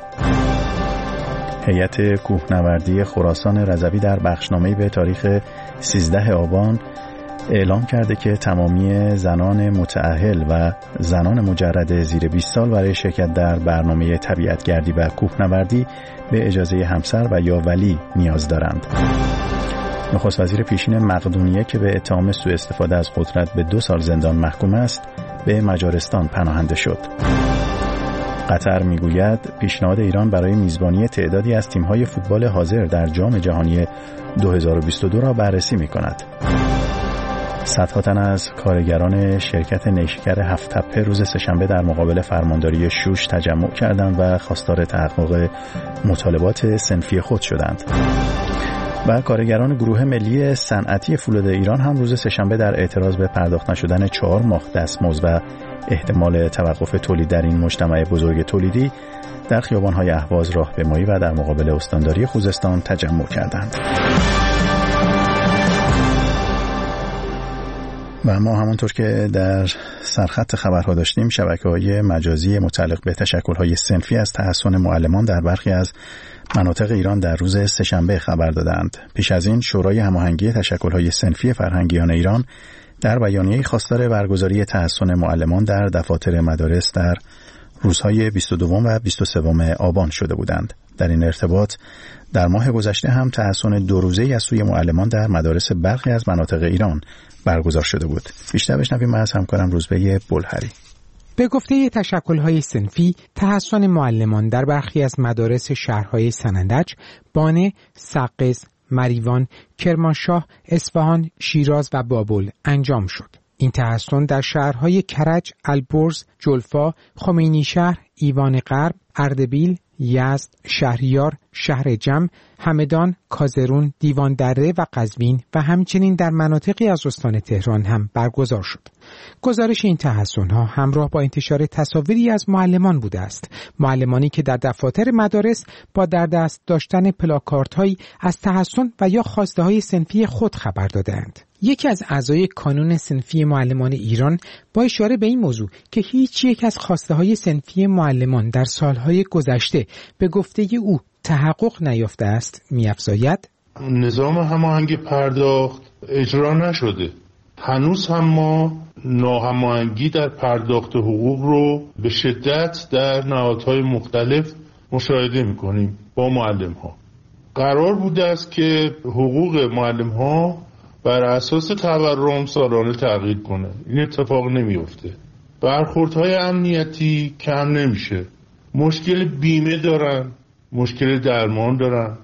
هیئت کوهنوردی خراسان رضوی در بخشنامه‌ای به تاریخ 13 آبان اعلام کرده که تمامی زنان متأهل و زنان مجرد زیر 20 سال برای شرکت در برنامه طبیعتگردی و کوهنوردی به اجازه همسر و یا ولی نیاز دارند. نخست وزیر پیشین مقدونیه که به اتهام سوء استفاده از قدرت به 2 سال زندان محکوم است، به مجارستان پناهنده شد. قطر میگوید پیشنهاد ایران برای میزبانی تعدادی از تیم‌های فوتبال حاضر در جام جهانی 2022 را بررسی می‌کند. صدها تن از کارگران شرکت نیشکر هفت‌تپه روز سه‌شنبه در مقابل فرمانداری شوش تجمع کردند و خواستار تحقق مطالبات صنفی خود شدند. و کارگران گروه ملی صنعتی فولاد ایران هم روز سه‌شنبه در اعتراض به پرداخت نشدن 4 ماه دستمزد و احتمال توقف تولید در این مجتمع بزرگ تولیدی در خیابان‌های اهواز، راهپیمایی و در مقابل استانداری خوزستان تجمع کردند. و ما همونطور که در سرخط خبرها داشتیم، شبکه‌های مجازی متعلق به تشکل‌های صنفی از تحسن معلمان در برخی از مناطق ایران در روز سه‌شنبه خبر دادند. پیش از این شورای هماهنگی تشکل‌های صنفی فرهنگیان ایران در بیانیه‌ای خواستار برگزاری تحسن معلمان در دفاتر مدارس در روزهای 22 و 23 آبان شده بودند. در این ارتباط در ماه گذشته هم تحسن 2 روزه‌ای از سوی معلمان در مدارس برخی از مناطق ایران برگزار شده بود. بیشتر بشنویم از همکارم روزبه بلهری.
به گفته تشکل‌های صنفی، تحسن معلمان در برخی از مدارس شهرهای سنندج، بانه، سقز، مریوان، کرمانشاه، اصفهان، شیراز و بابل انجام شد. این تحسن در شهرهای کرج، البرز، جلفا، خمینی شهر، ایوان غرب، اردبیل، یزد، شهریار، شهر جم، همدان، کازرون، دیوان دره و قزوین و همچنین در مناطقی از استان تهران هم برگزار شد. گزارش این تحسن‌ها همراه با انتشار تصاویری از معلمان بوده است. معلمانی که در دفاتر مدارس با در دست داشتن پلاکاردهایی از تحسن و یا خواسته‌های صنفی خود خبر دادند. یکی از اعضای کانون صنفی معلمان ایران با اشاره به این موضوع که هیچ یک از خواسته‌های صنفی معلمان در سالهای گذشته به گفته او تحقق نیافته است می‌افزاید:
نظام هماهنگی پرداخت اجرا نشده. هنوز هم ما ناهماهنگی در پرداخت حقوق رو به شدت در نهادهای مختلف مشاهده می‌کنیم با معلم‌ها. قرار بوده است که حقوق معلم‌ها بر اساس تورم سالانه تغییر کنه. این اتفاق نمیفته. برخوردهای امنیتی کم نمیشه. مشکل بیمه دارن، مشکل درمان دارن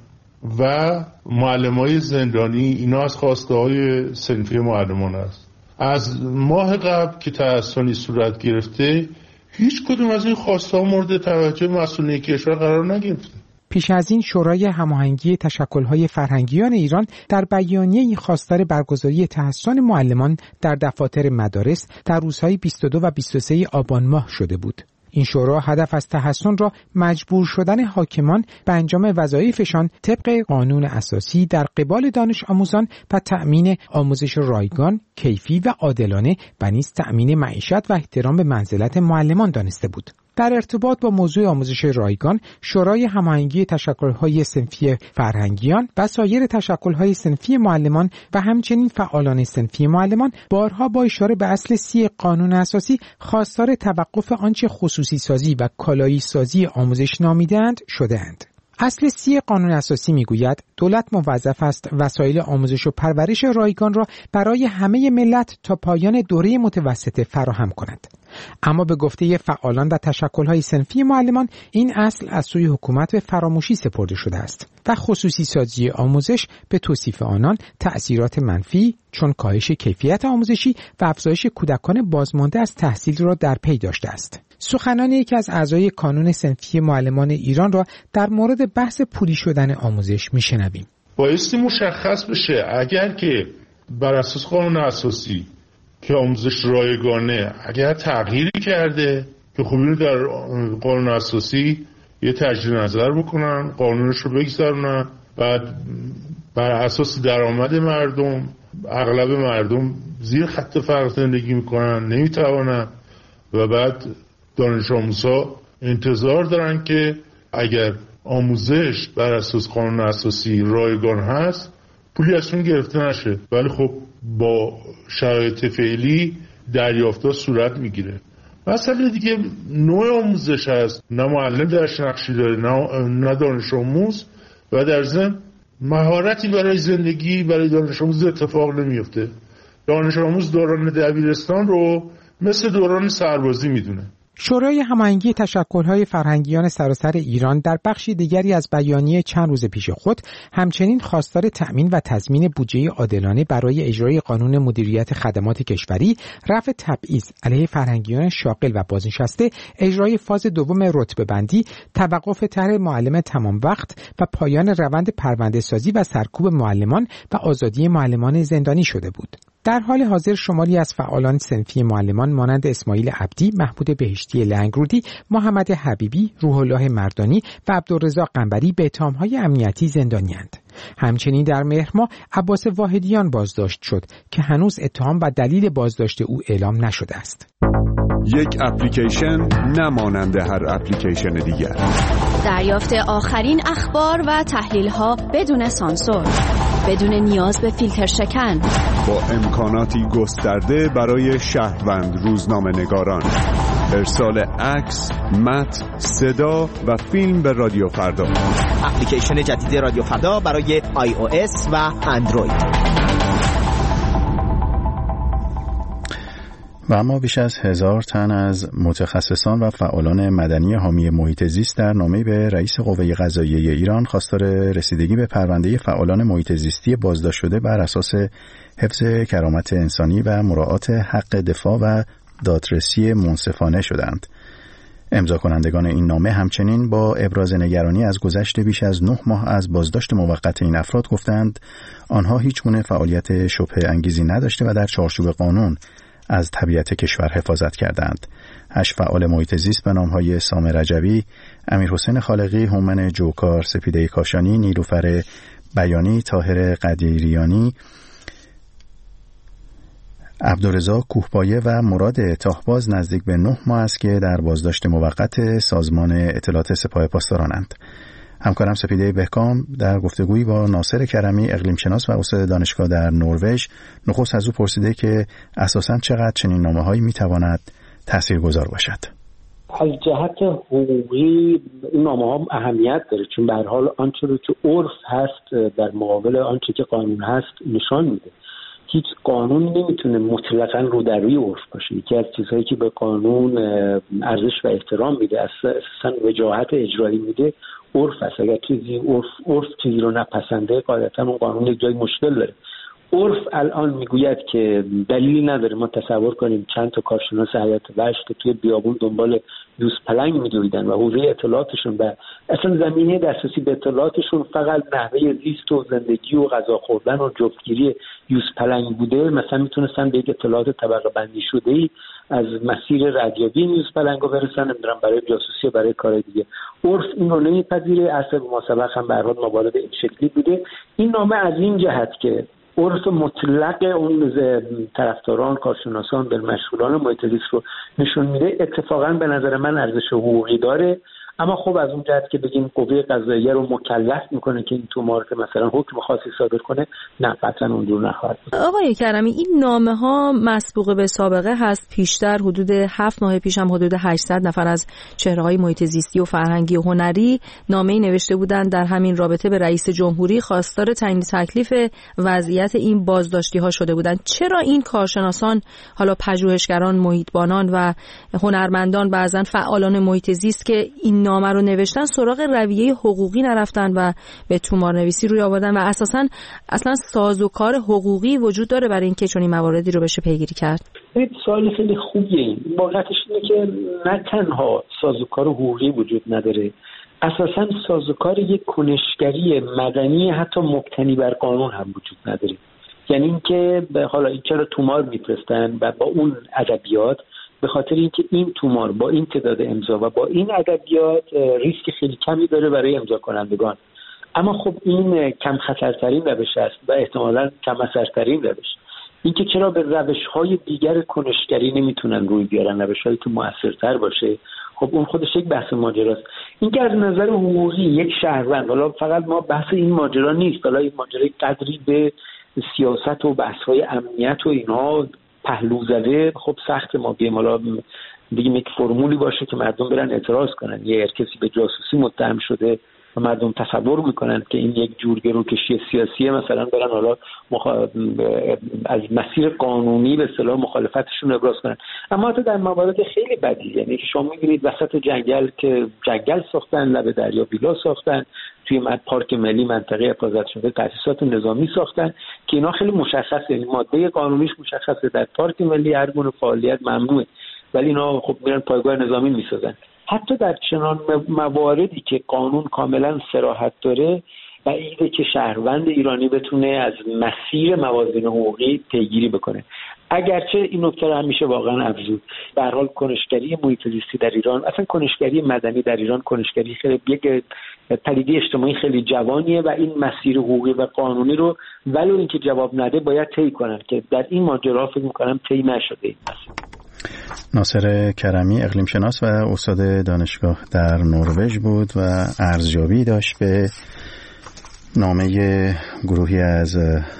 و معلمای زندانی، اینا از خواسته های صنفی معلمان است. از ماه قبل که تحسنی صورت گرفته، هیچ کدوم از این خواسته ها مورد توجه مسئولین کشور قرار نگرفته.
پیش از این شورای هماهنگی تشکل‌های فرهنگیان ایران در بیانیه‌ای خواستار برگزاری تحسن معلمان در دفاتر مدارس در روزهای 22 و 23 آبان ماه شده بود. این شورا هدف از تحسن را مجبور شدن حاکمان به انجام وظایفشان طبق قانون اساسی در قبال دانش آموزان و تأمین آموزش رایگان، کیفی و عادلانه و نیز تأمین معیشت و احترام به منزلت معلمان دانسته بود. در ارتباط با موضوع آموزش رایگان، شورای هماهنگی تشکل‌های صنفی فرهنگیان و سایر تشکل‌های صنفی معلمان و همچنین فعالان صنفی معلمان بارها با اشاره به اصل 30 قانون اساسی خواستار توقف آنچه خصوصی سازی و کالایی سازی آموزش نامیده‌اند شده‌اند. اصل 30 قانون اساسی میگوید دولت موظف است وسایل آموزش و پرورش رایگان را برای همه ملت تا پایان دوره متوسطه فراهم کند. اما به گفته فعالان و تشکل‌های صنفی معلمان این اصل از سوی حکومت به فراموشی سپرده شده است و خصوصی سازی آموزش به توصیف آنان تأثیرات منفی چون کاهش کیفیت آموزشی و افزایش کودکان بازمانده از تحصیل را در پی داشته است. سخنان یکی از اعضای کانون صنفی معلمان ایران را در مورد بحث پولی شدن آموزش میشنویم.
بایستی مشخص بشه اگر که بر اساس قانون اساسی که آموزش رایگانه اگر تغییری کرده که خب اینو در قانون اساسی یه تجدید نظر بکنن، قانونش رو بگذارن، بعد بر اساس درآمد مردم، اغلب مردم زیر خط فقر زندگی میکنن، نمیتوانن و بعد دانش آموزها انتظار دارن که اگر آموزش بر اساس قانون اساسی رایگان هست پولی از اون گرفته نشه، ولی خب با شرایط فعلی دریافت‌ها صورت میگیره. مسئله دیگه نوع آموزش هست، نه معلم درش نقشی داره نه دانش آموز و در ضمن مهارتی برای زندگی برای دانش آموز اتفاق نمیفته. دانش آموز دوران دبیرستان رو مثل دوران سربازی میدونه.
شورای هماهنگی تشکل‌های فرهنگیان سراسر ایران در بخشی دیگری از بیانیه چند روز پیش خود همچنین خواستار تأمین و تضمین بودجه عادلانه برای اجرای قانون مدیریت خدمات کشوری، رفع تبعیض علیه فرهنگیان شاغل و بازنشسته، اجرای فاز دوم رتبه‌بندی، توقف طرح معلم تمام وقت و پایان روند پرونده‌سازی و سرکوب معلمان و آزادی معلمان زندانی شده بود. در حال حاضر شماری از فعالان صنفی معلمان مانند اسماعیل عبدی، محمود بهشتی لنگرودی، محمد حبیبی، روح الله مردانی و عبدالرضا قنبری به اتهام‌های امنیتی زندانی‌اند. همچنین در مهر ماه عباس واحدیان بازداشت شد که هنوز اتهام و دلیل بازداشت او اعلام نشده است.
یک اپلیکیشن نمانند هر اپلیکیشن دیگر.
دریافت آخرین اخبار و تحلیل‌ها بدون سانسور، بدون نیاز به فیلتر شکن،
با امکاناتی گسترده برای شهروند روزنامه‌نگاران. ارسال عکس، متن، صدا و فیلم به رادیو فردا.
اپلیکیشن جدید رادیو فردا برای iOS و اندروید.
و اما بیش از 1000 تن از متخصصان و فعالان مدنی حامی محیط زیست در نامه‌ای به رئیس قوه قضاییه ایران خواستار رسیدگی به پرونده فعالان محیط زیستی بازداشت شده بر اساس حفظ کرامت انسانی و مراعات حق دفاع و دادرسی منصفانه شدند. امضا کنندگان این نامه همچنین با ابراز نگرانی از گذشت بیش از 9 ماه از بازداشت موقت این افراد گفتند آنها هیچگونه فعالیت شبهه انگیزی نداشته و در چارچوب قانون از طبیعت کشور حفاظت کردند. 8 فعال محیط زیست به نام‌های سام رجوی، امیرحسین خالقی، هومن جوکار، سپیده کاشانی، نیلوفر بیانی، طاهر قدیریانی، عبدالرضا کوهپایه و مراد تاهباز نزدیک به 9 ماه است که در بازداشت موقت سازمان اطلاعات سپاه پاسدارانند. همکارم سپیده بهکام در گفتگویی با ناصر کرمی اقلیمشناس و استاد دانشگاه در نروژ نخست از او پرسیده که اساساً چقدر چنین نامه‌هایی می‌تواند تاثیرگذار باشد.
از جهت حقوقی این نامه‌ها اهمیت داره چون به هر حال آنچه رو که عرف هست در مقابل آنچه که قانون هست نشان میده. هیچ قانون نمیتونه مطلقاً رو در روی عرف باشه. یکی از چیزهایی که به قانون ارزش و احترام میده، اساساً وجاهت اجرایی میده، عرف است. اگر چیزی عرف چیزی رو نپسنده قاعدتاً اون قانون یک جای مشکل داره.
عرف الان میگوید که دلیلی نداره ما تصور کنیم چند تا کارشناس حیات وحش که توی بیابون دنبال یوز پلنگ میدویدن و حوزه اطلاعاتشون و اصلا زمینه دسترسی به اطلاعاتشون فقط نحوه زیست و زندگی و غذا خوردن و جفتگیری یوز پلنگ بوده، مثلا میتونستن به یک اطلاعات طبقه بندی شده‌ای از مسیر ردیابی یوز پلنگو برسن، نمیدونم برای جاسوسی و برای کار دیگه. عرف این رو نمیپذیره، اصلا مسابقه هم به هر حال موارد این شکلی بوده. این نامه از این جهت که عرف مطلق اون طرفداران، کارشناسان، مشغولان محیط زیست رو نشون میده، اتفاقا به نظر من ارزش حقوقی داره. اما خب از اون جهت که بگیم قوه قضاییه رو مکلف میکنه که این تومار که مثلا حکم خاصی صادر کنه، نه قطعا اونجور نخواهد بود.
آقای کرمی، این نامه ها مسبوق به سابقه هست. پیشتر حدود 7 ماه پیش هم حدود 800 نفر از چهره‌های محیط زیستی و فرهنگی و هنری نامه‌ای نوشته بودند در همین رابطه به رئیس جمهوری خواستار تعیین تکلیف وضعیت این بازداشتی‌ها شده بودند. چرا این کارشناسان، حالا پژوهشگران، محیطبانان و هنرمندان، بعضن فعالان محیط زیست که این نامه رو نوشتن سراغ رویه حقوقی نرفتن و به تومار نویسی روی آوردن و اصلا سازوکار حقوقی وجود داره برای اینکه چنین مواردی رو بشه پیگیری کرد؟
این سوال خیلی خوبیه. این واقعیتش اینه که نه تنها سازوکار حقوقی وجود نداره، اساسا سازوکار یک کنشگری مدنی حتی مبتنی بر قانون هم وجود نداره. یعنی اینکه حالا چرا تومار میفرستن و با اون ادبیات، به خاطر اینکه این تومار با این تعداد امضا و با این ادبیات ریسک خیلی کمی داره برای امضا کنندگان. اما خب این کم خطرترین روش است و احتمالاً کم اثرترین روش. اینکه چرا به روش‌های دیگر کنشگری نمیتونن روی بیارن، روش‌هایی که مؤثرتر باشه، خب اون خودش یک بحث ماجراست. اینکه از نظر حقوقی یک شهروند، حالا فقط ما بحث این ماجرا نیست، حالا این ماجرای قدری به سیاست و بحث‌های امنیت و اینها پهلو زده، خب سخت ما بگیم حالا بگیم یک فرمولی باشه که مردم برن اعتراض کنن. یه کسی به جاسوسی متهم شده و مردم تصور میکنن که این یک جور گروکشی سیاسیه، مثلا برن حالا از مسیر قانونی به اصطلاح مخالفتشون ابراز کنن. اما حتی در موارد خیلی بدی، یعنی که شما میبینید وسط جنگل که جنگل ساختن، لب دریا ویلا ساختن، توی پارک ملی منطقه حفاظت شده تأسیسات نظامی ساختن که اینا خیلی مشخصه، یعنی ماده قانونیش مشخصه در پارک ملی هر گونه فعالیت ممنوعه، ولی اینا خب میرن پایگاه نظامی میسازن. حتی در چنان مواردی که قانون کاملا صراحت داره بعیده که شهروند ایرانی بتونه از مسیر موازین حقوقی پیگیری بکنه. اگرچه این نکته رو همیشه واقعا افزود. به هر حال کنشگری محیط زیستی در ایران، اصلا کنشگری مدنی در ایران، کنشگری خیلی یک پدیده اجتماعی خیلی جوانیه و این مسیر حقوقی و قانونی رو ولو اینکه جواب نده باید طی کنن که در این ماجرا فکر می‌کنم طی نشده این مسیر.
ناصر کرمی، اقلیم شناس و استاد دانشگاه در نروژ بود و ارزیابی داشت به نامه گروهی از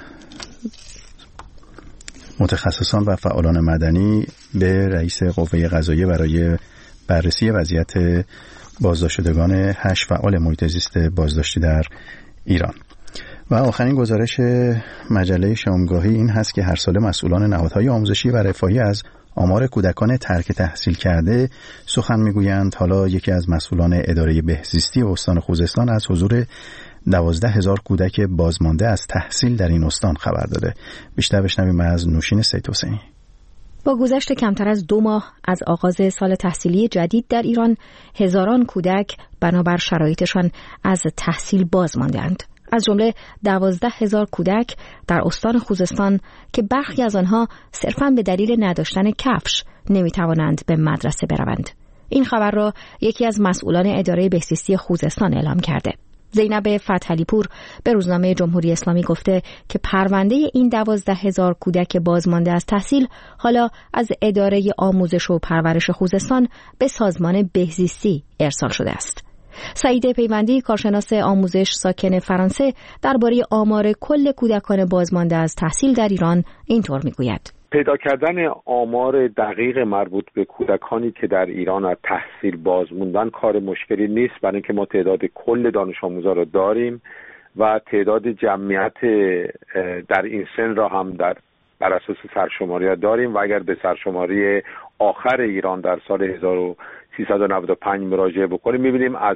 متخصصان و فعالان مدنی به رئیس قوه قضاییه برای بررسی وضعیت بازداشت شدگان 8 فعال محیط زیست بازداشتی در ایران. و آخرین گزارش مجله شامگاهی این هست که هر سال مسئولان نهادهای آموزشی و رفاهی از آمار کودکان ترک تحصیل کرده سخن میگویند. حالا یکی از مسئولان اداره بهزیستی استان خوزستان از حضور 12,000 کودک بازمانده از تحصیل در این استان خبر داده. بیشتر بشنویم از نوشین سیدحسینی.
با گذشت کمتر از 2 ماه از آغاز سال تحصیلی جدید در ایران، هزاران کودک بنابر شرایطشان از تحصیل بازمانده‌اند. از جمله 12,000 کودک در استان خوزستان که برخی از آنها صرفاً به دلیل نداشتن کفش نمی‌توانند به مدرسه بروند. این خبر را یکی از مسئولان اداره بهزیستی خوزستان اعلام کرده. زینب فتحعلی پور به روزنامه جمهوری اسلامی گفته که پرونده این 12,000 کودک بازمانده از تحصیل حالا از اداره آموزش و پرورش خوزستان به سازمان بهزیستی ارسال شده است. سعید پیوندی، کارشناس آموزش ساکن فرانسه، درباره آمار کل کودکان بازمانده از تحصیل در ایران اینطور میگوید:
پیدا کردن آمار دقیق مربوط به کودکانی که در ایران از تحصیل بازموندن کار مشکلی نیست، برای اینکه ما تعداد کل دانش آموزا رو داریم و تعداد جمعیت در این سن را هم بر اساس سرشماری داریم و اگر به سرشماری آخر ایران در سال 1395 مراجعه بکنیم می‌بینیم از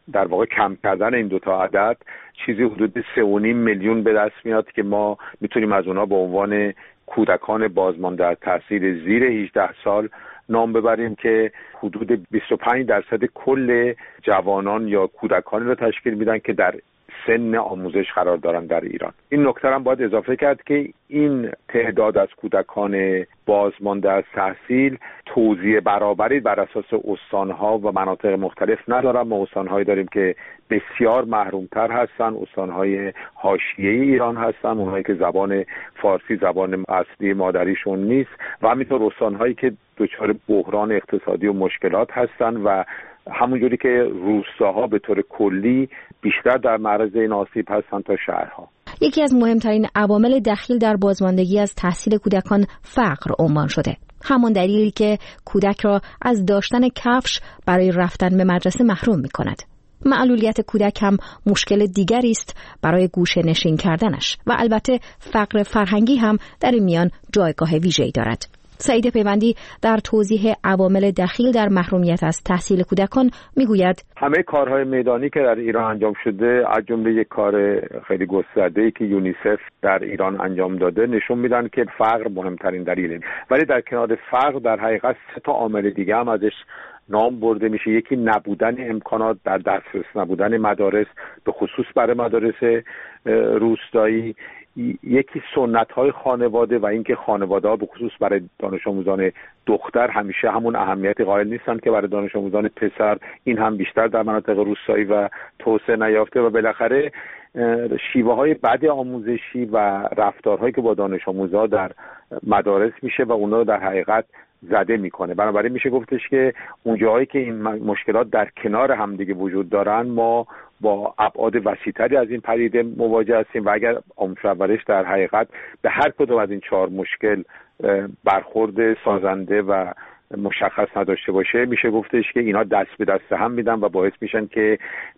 در واقع کم کردن این دوتا عدد چیزی حدود 3.5 میلیون به دست میاد که ما میتونیم از اونا به عنوان کودکان بازمانده از تحصیل زیر 18 سال نام ببریم که حدود 25% کل جوانان یا کودکانی رو تشکیل میدن که در سن آموزش قرار دارن در ایران. این نکته هم باید اضافه کرد که این تعداد از کودکان بازمانده از تحصیل توزیع برابری بر اساس استانها و مناطق مختلف ندارن. ما استانهایی داریم که بسیار محرومتر هستن، استانهای حاشیه ایران هستن، اونهایی که زبان فارسی زبان اصلی مادریشون نیست، و همینطور استانهایی که دچار بحران اقتصادی و مشکلات هستن و همونجوری که روستاها به طور کلی بیشتر در معرض این آسیب هستن تا شهرها.
یکی از مهمترین عوامل دخیل در بازماندگی از تحصیل کودکان فقر عنوان شده. همان دلیلی که کودک را از داشتن کفش برای رفتن به مدرسه محروم می کند. معلولیت کودک هم مشکل دیگری است برای گوشه نشین کردنش و البته فقر فرهنگی هم در این میان جایگاه ویژه‌ای دارد. سعید پیوندی در توضیح عوامل دخیل در محرومیت از تحصیل کودکان میگوید
همه کارهای میدانی که در ایران انجام شده، از جمله یک کار خیلی گسترده‌ای که یونیسف در ایران انجام داده، نشون میدن که فقر مهمترین دلیله. ولی در کنار فقر در حقیقت 3 عامل دیگه هم ازش نام برده میشه. یکی نبودن امکانات، در دسترس نبودن مدارس، به خصوص برای مدارس روستایی. یکی سنت‌های خانواده و اینکه خانواده‌ها به خصوص برای دانش آموزان دختر همیشه همون اهمیتی قائل نیستن که برای دانش آموزان پسر. این هم بیشتر در مناطق روستایی و توسعه نیافته. و بالاخره شیوه‌های بد آموزشی و رفتارهایی که با دانش آموزها در مدارس میشه و اونا رو در حقیقت زده میکنه. بنابراین میشه گفتش که اونجاهایی که این مشکلات در کنار همدیگه وجود دارن، ما با ابعاد وسیع‌تری از این پدیده مواجه هستیم و اگر آموزش پرورش در حقیقت به هر کدوم از این 4 مشکل برخورد سازنده و مشخص نداشته باشه، میشه گفتش که اینا دست به دست هم میدن و باعث میشن که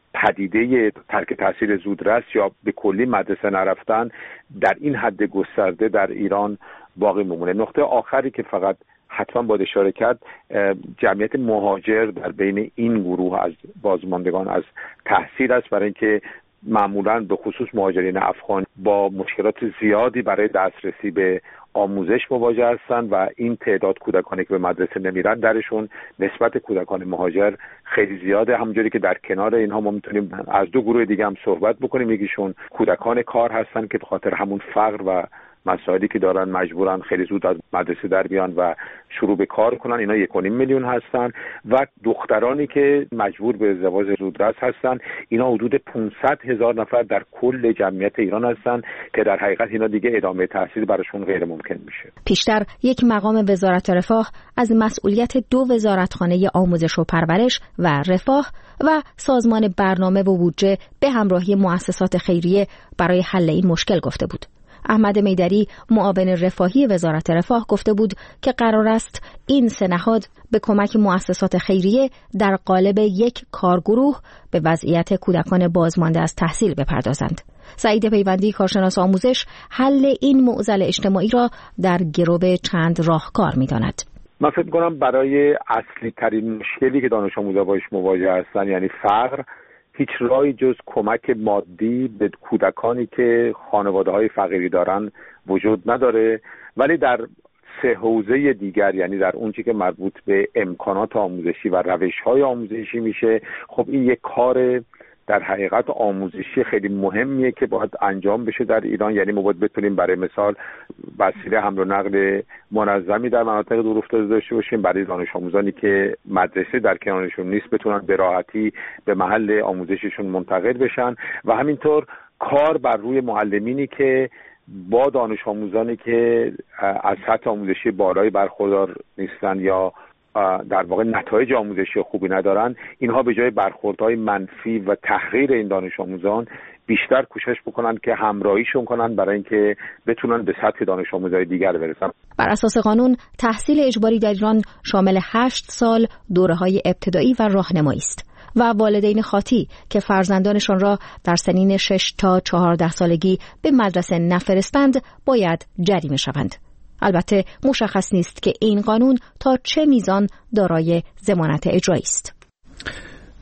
پدیده ترک تحصیل زودرس یا به کلی مدرسه نرفتن در این حد گسترده در ایران باقی میمونه. نقطه آخری که فقط حتما باید اشاره کرد، جمعیت مهاجر در بین این گروه از بازماندگان از تحصیل است، برای اینکه معمولاً به خصوص مهاجرین افغان با مشکلات زیادی برای دسترسی به آموزش مواجه هستند و این تعداد کودکانی که به مدرسه نمیرن درشون نسبت کودکان مهاجر خیلی زیاده. همونجوری که در کنار اینها ما میتونیم از 2 گروه دیگه هم صحبت بکنیم. یکیشون کودکان کار هستن که به خاطر همون فقر و مسائلی که دارن مجبورن خیلی زود از مدرسه در بیان و شروع به کار کنن. اینا 1.5 میلیون هستن. و دخترانی که مجبور به ازدواج زودرس هستن، اینا حدود 500,000 نفر در کل جمعیت ایران هستن که در حقیقت اینا دیگه ادامه تحصیل براشون غیر ممکن میشه.
پیشتر یک مقام وزارت رفاه از مسئولیت 2 وزارتخانه آموزش و پرورش و رفاه و سازمان برنامه و بودجه به همراهی مؤسسات خیریه برای حل این مشکل گفته بود. احمد میدری معاون رفاهی وزارت رفاه گفته بود که قرار است این 3 نهاد به کمک مؤسسات خیریه در قالب یک کارگروه به وضعیت کودکان بازمانده از تحصیل بپردازند. سعید پیوندی کارشناس آموزش حل این معضل اجتماعی را در گرو چند راهکار می‌داند.
من فکر می‌کنم برای اصلی ترین مشکلی که دانش آموزا باش مواجه هستن، یعنی فقر، هیچ راهی جز کمک مادی به کودکانی که خانواده‌های فقیری دارن وجود نداره. ولی در 3 حوزه دیگر، یعنی در اون چیزی که مربوط به امکانات آموزشی و روش‌های آموزشی میشه، خب این یک کار در حقیقت آموزشی خیلی مهمیه که باید انجام بشه در ایران. یعنی ما باید بتونیم برای مثال وسیله حمل و نقل منظمی در مناطق دورافتاده داشته باشیم برای دانش آموزانی که مدرسه در کنارشون نیست، بتونن به راحتی به محل آموزششون منتقل بشن. و همینطور کار بر روی معلمینی که با دانش آموزانی که از سطح آموزشی بالایی برخوردار نیستن یا در واقع نتایج آموزشی خوبی ندارن، اینها به جای برخوردهای منفی و تحقیر این دانش آموزان بیشتر کوشش بکنن که همراهیشون کنن برای اینکه بتونن به سطح دانش آموزای دیگر برسن.
بر اساس قانون تحصیل اجباری در ایران شامل 8 سال دوره‌های ابتدایی و راهنمایی است و والدین خاطی که فرزندانشان را در سنین 6 تا 14 سالگی به مدرسه نفرستند باید جریمه شوند. البته مشخص نیست که این قانون تا چه میزان دارای ضمانت اجرایی است.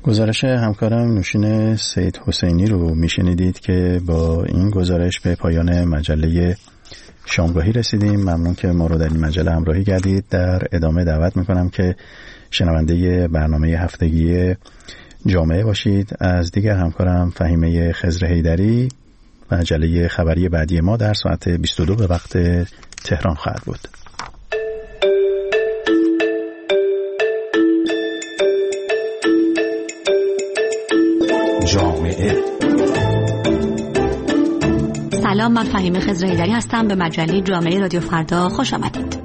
گزارش همکارم نوشین سید حسینی رو میشنیدید که با این گزارش به پایان مجله شامگاهی رسیدیم. ممنون که ما رو در این مجله همراهی کردید. در ادامه دعوت میکنم که شنونده برنامه هفتگی جامعه باشید. از دیگر همکارم فهیمه خضر حیدری، مجله خبری بعدی ما در ساعت 22 به وقت تهران خواهد بود.
جامعه. سلام، من فهیمه خضر حیدری هستم. به مجله جامعه رادیو فردا خوش آمدید.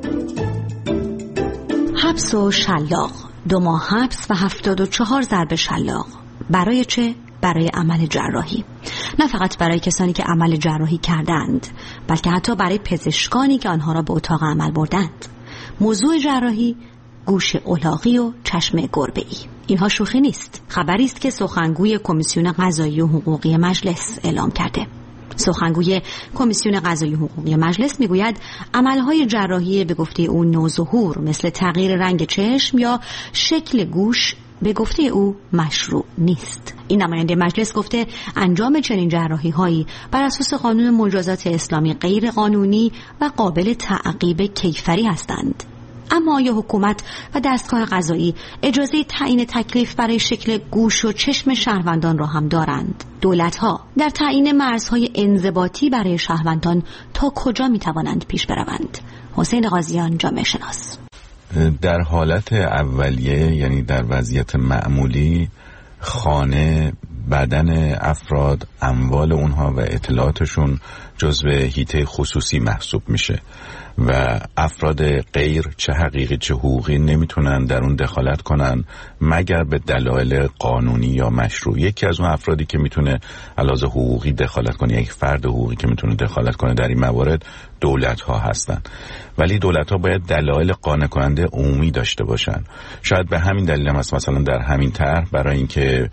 حبس و شلاق، 2 ماه حبس و 74 ضرب شلاق. برای چه؟ برای عمل جراحی. نه فقط برای کسانی که عمل جراحی کردند، بلکه حتی برای پزشکانی که آنها را به اتاق عمل بردند. موضوع جراحی گوش الاغی و چشم گربه‌ای. اینها شوخی نیست. خبری است که سخنگوی کمیسیون قضایی و حقوقی مجلس اعلام کرده. سخنگوی کمیسیون قضایی و حقوقی مجلس میگوید عملهای جراحی به گفته او نوظهور مثل تغییر رنگ چشم یا شکل گوش به گفته او مشروع نیست. این نماینده مجلس گفته انجام چنین جراحی هایی بر اساس قانون مجازات اسلامی غیر قانونی و قابل تعقیب کیفری هستند. اما آیا حکومت و دستگاه قضایی اجازه تعیین تکلیف برای شکل گوش و چشم شهروندان را هم دارند؟ دولت‌ها در تعیین مرزهای انضباطی برای شهروندان تا کجا می‌توانند پیش بروند؟ حسین قاضیان، جامعه شناس.
در حالت اولیه، یعنی در وضعیت معمولی، خانه، بدن افراد، اموال اونها و اطلاعاتشون جزو حیطه خصوصی محسوب میشه و افراد غیر، چه حقیقی چه حقوقی، نمیتونن در اون دخالت کنن مگر به دلایل قانونی یا مشروع. یکی از اون افرادی که میتونه علاوه حقوقی دخالت کنه، یک فرد حقوقی که میتونه دخالت کنه در این موارد، دولت ها هستن. ولی دولت ها باید دلایل قانع کننده عمومی داشته باشن. شاید به همین دلیل هم هست مثلا در همین طرح برای اینکه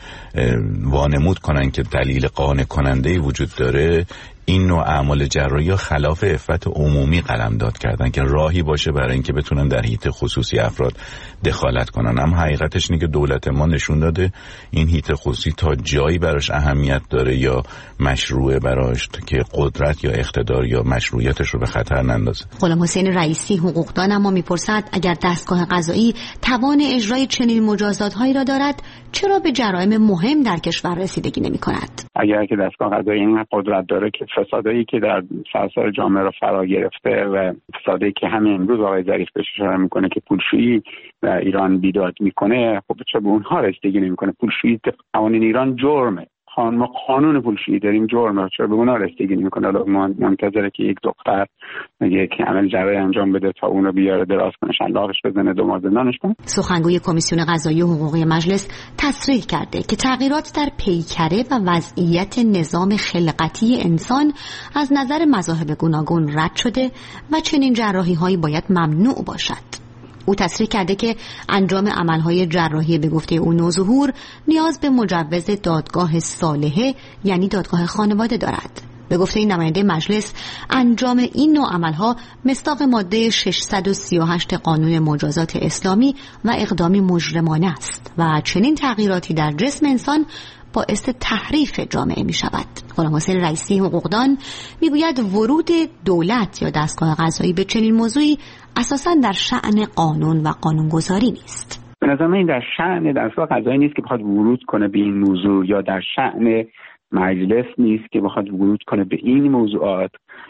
وانمود کنن که دلیل قانع کننده وجود داره، این نوع اعمال جراحی خلاف عفت عمومی قلمداد کردن که راهی باشه برای اینکه بتونن در حیطه خصوصی افراد دخالت کنن. اما حقیقتش اینه که دولت ما نشون داده این حیطه خصوصی تا جایی براش اهمیت داره یا مشروعه براش که قدرت یا اقتدار یا مشروعیتش رو به خطر نندازه.
غلام حسین رئیسی حقوقدان اما میپرسد اگر دستگاه قضایی توان اجرای چنین مجازات‌هایی را دارد، چرا به جرایم مهم در کشور رسیدگی نمی‌کند؟
اگر که دستگاه قضایی این قدرت داره که فسادایی که در سراسر جامعه را فرا گرفته و فسادی که همین امروز آقای ظریف بهش اشاره میکنه که پولشویی در ایران بیداد میکنه، خب چرا به اونها رسیدگی نمیکنه؟ پولشویی قوانین ایران جرمه. ما قانون پولشویی داریم، جرمه. چرا به اونها رسیدگی نمیکنه؟ حالا منتظره که یک دختر یک عمل جراحی انجام بده تا اون رو بیاره دراز کنه، شلاقش بزنه، 2 ماه زندانش کنه؟
سخنگوی کمیسیون قضایی و حقوقی مجلس تصریح کرده که تغییرات در پیکره و وضعیت نظام خلقتی انسان از نظر مذاهب گوناگون رد شده و چنین جراحی‌هایی باید ممنوع باشد. او تصریح کرده که انجام عملهای جراحی به گفته او نوظهور نیاز به مجوز دادگاه صالحه، یعنی دادگاه خانواده دارد. به گفته این نماینده مجلس، انجام این نوع عملها مصداق ماده 638 قانون مجازات اسلامی و اقدامی مجرمانه است و چنین تغییراتی در جسم انسان باعث تحریف جامعه می شود. غلام حسین رئیسی حقوقدان می گوید ورود دولت یا دستگاه قضایی به چنین موضوعی اساساً در شأن قانون و قانونگذاری نیست.
به نظر من این در شأن دستگاه قضایی نیست که بخواد ورود کنه به این موضوع، یا در شأن مجلس نیست که بخواد ورود کنه به این موضوعات.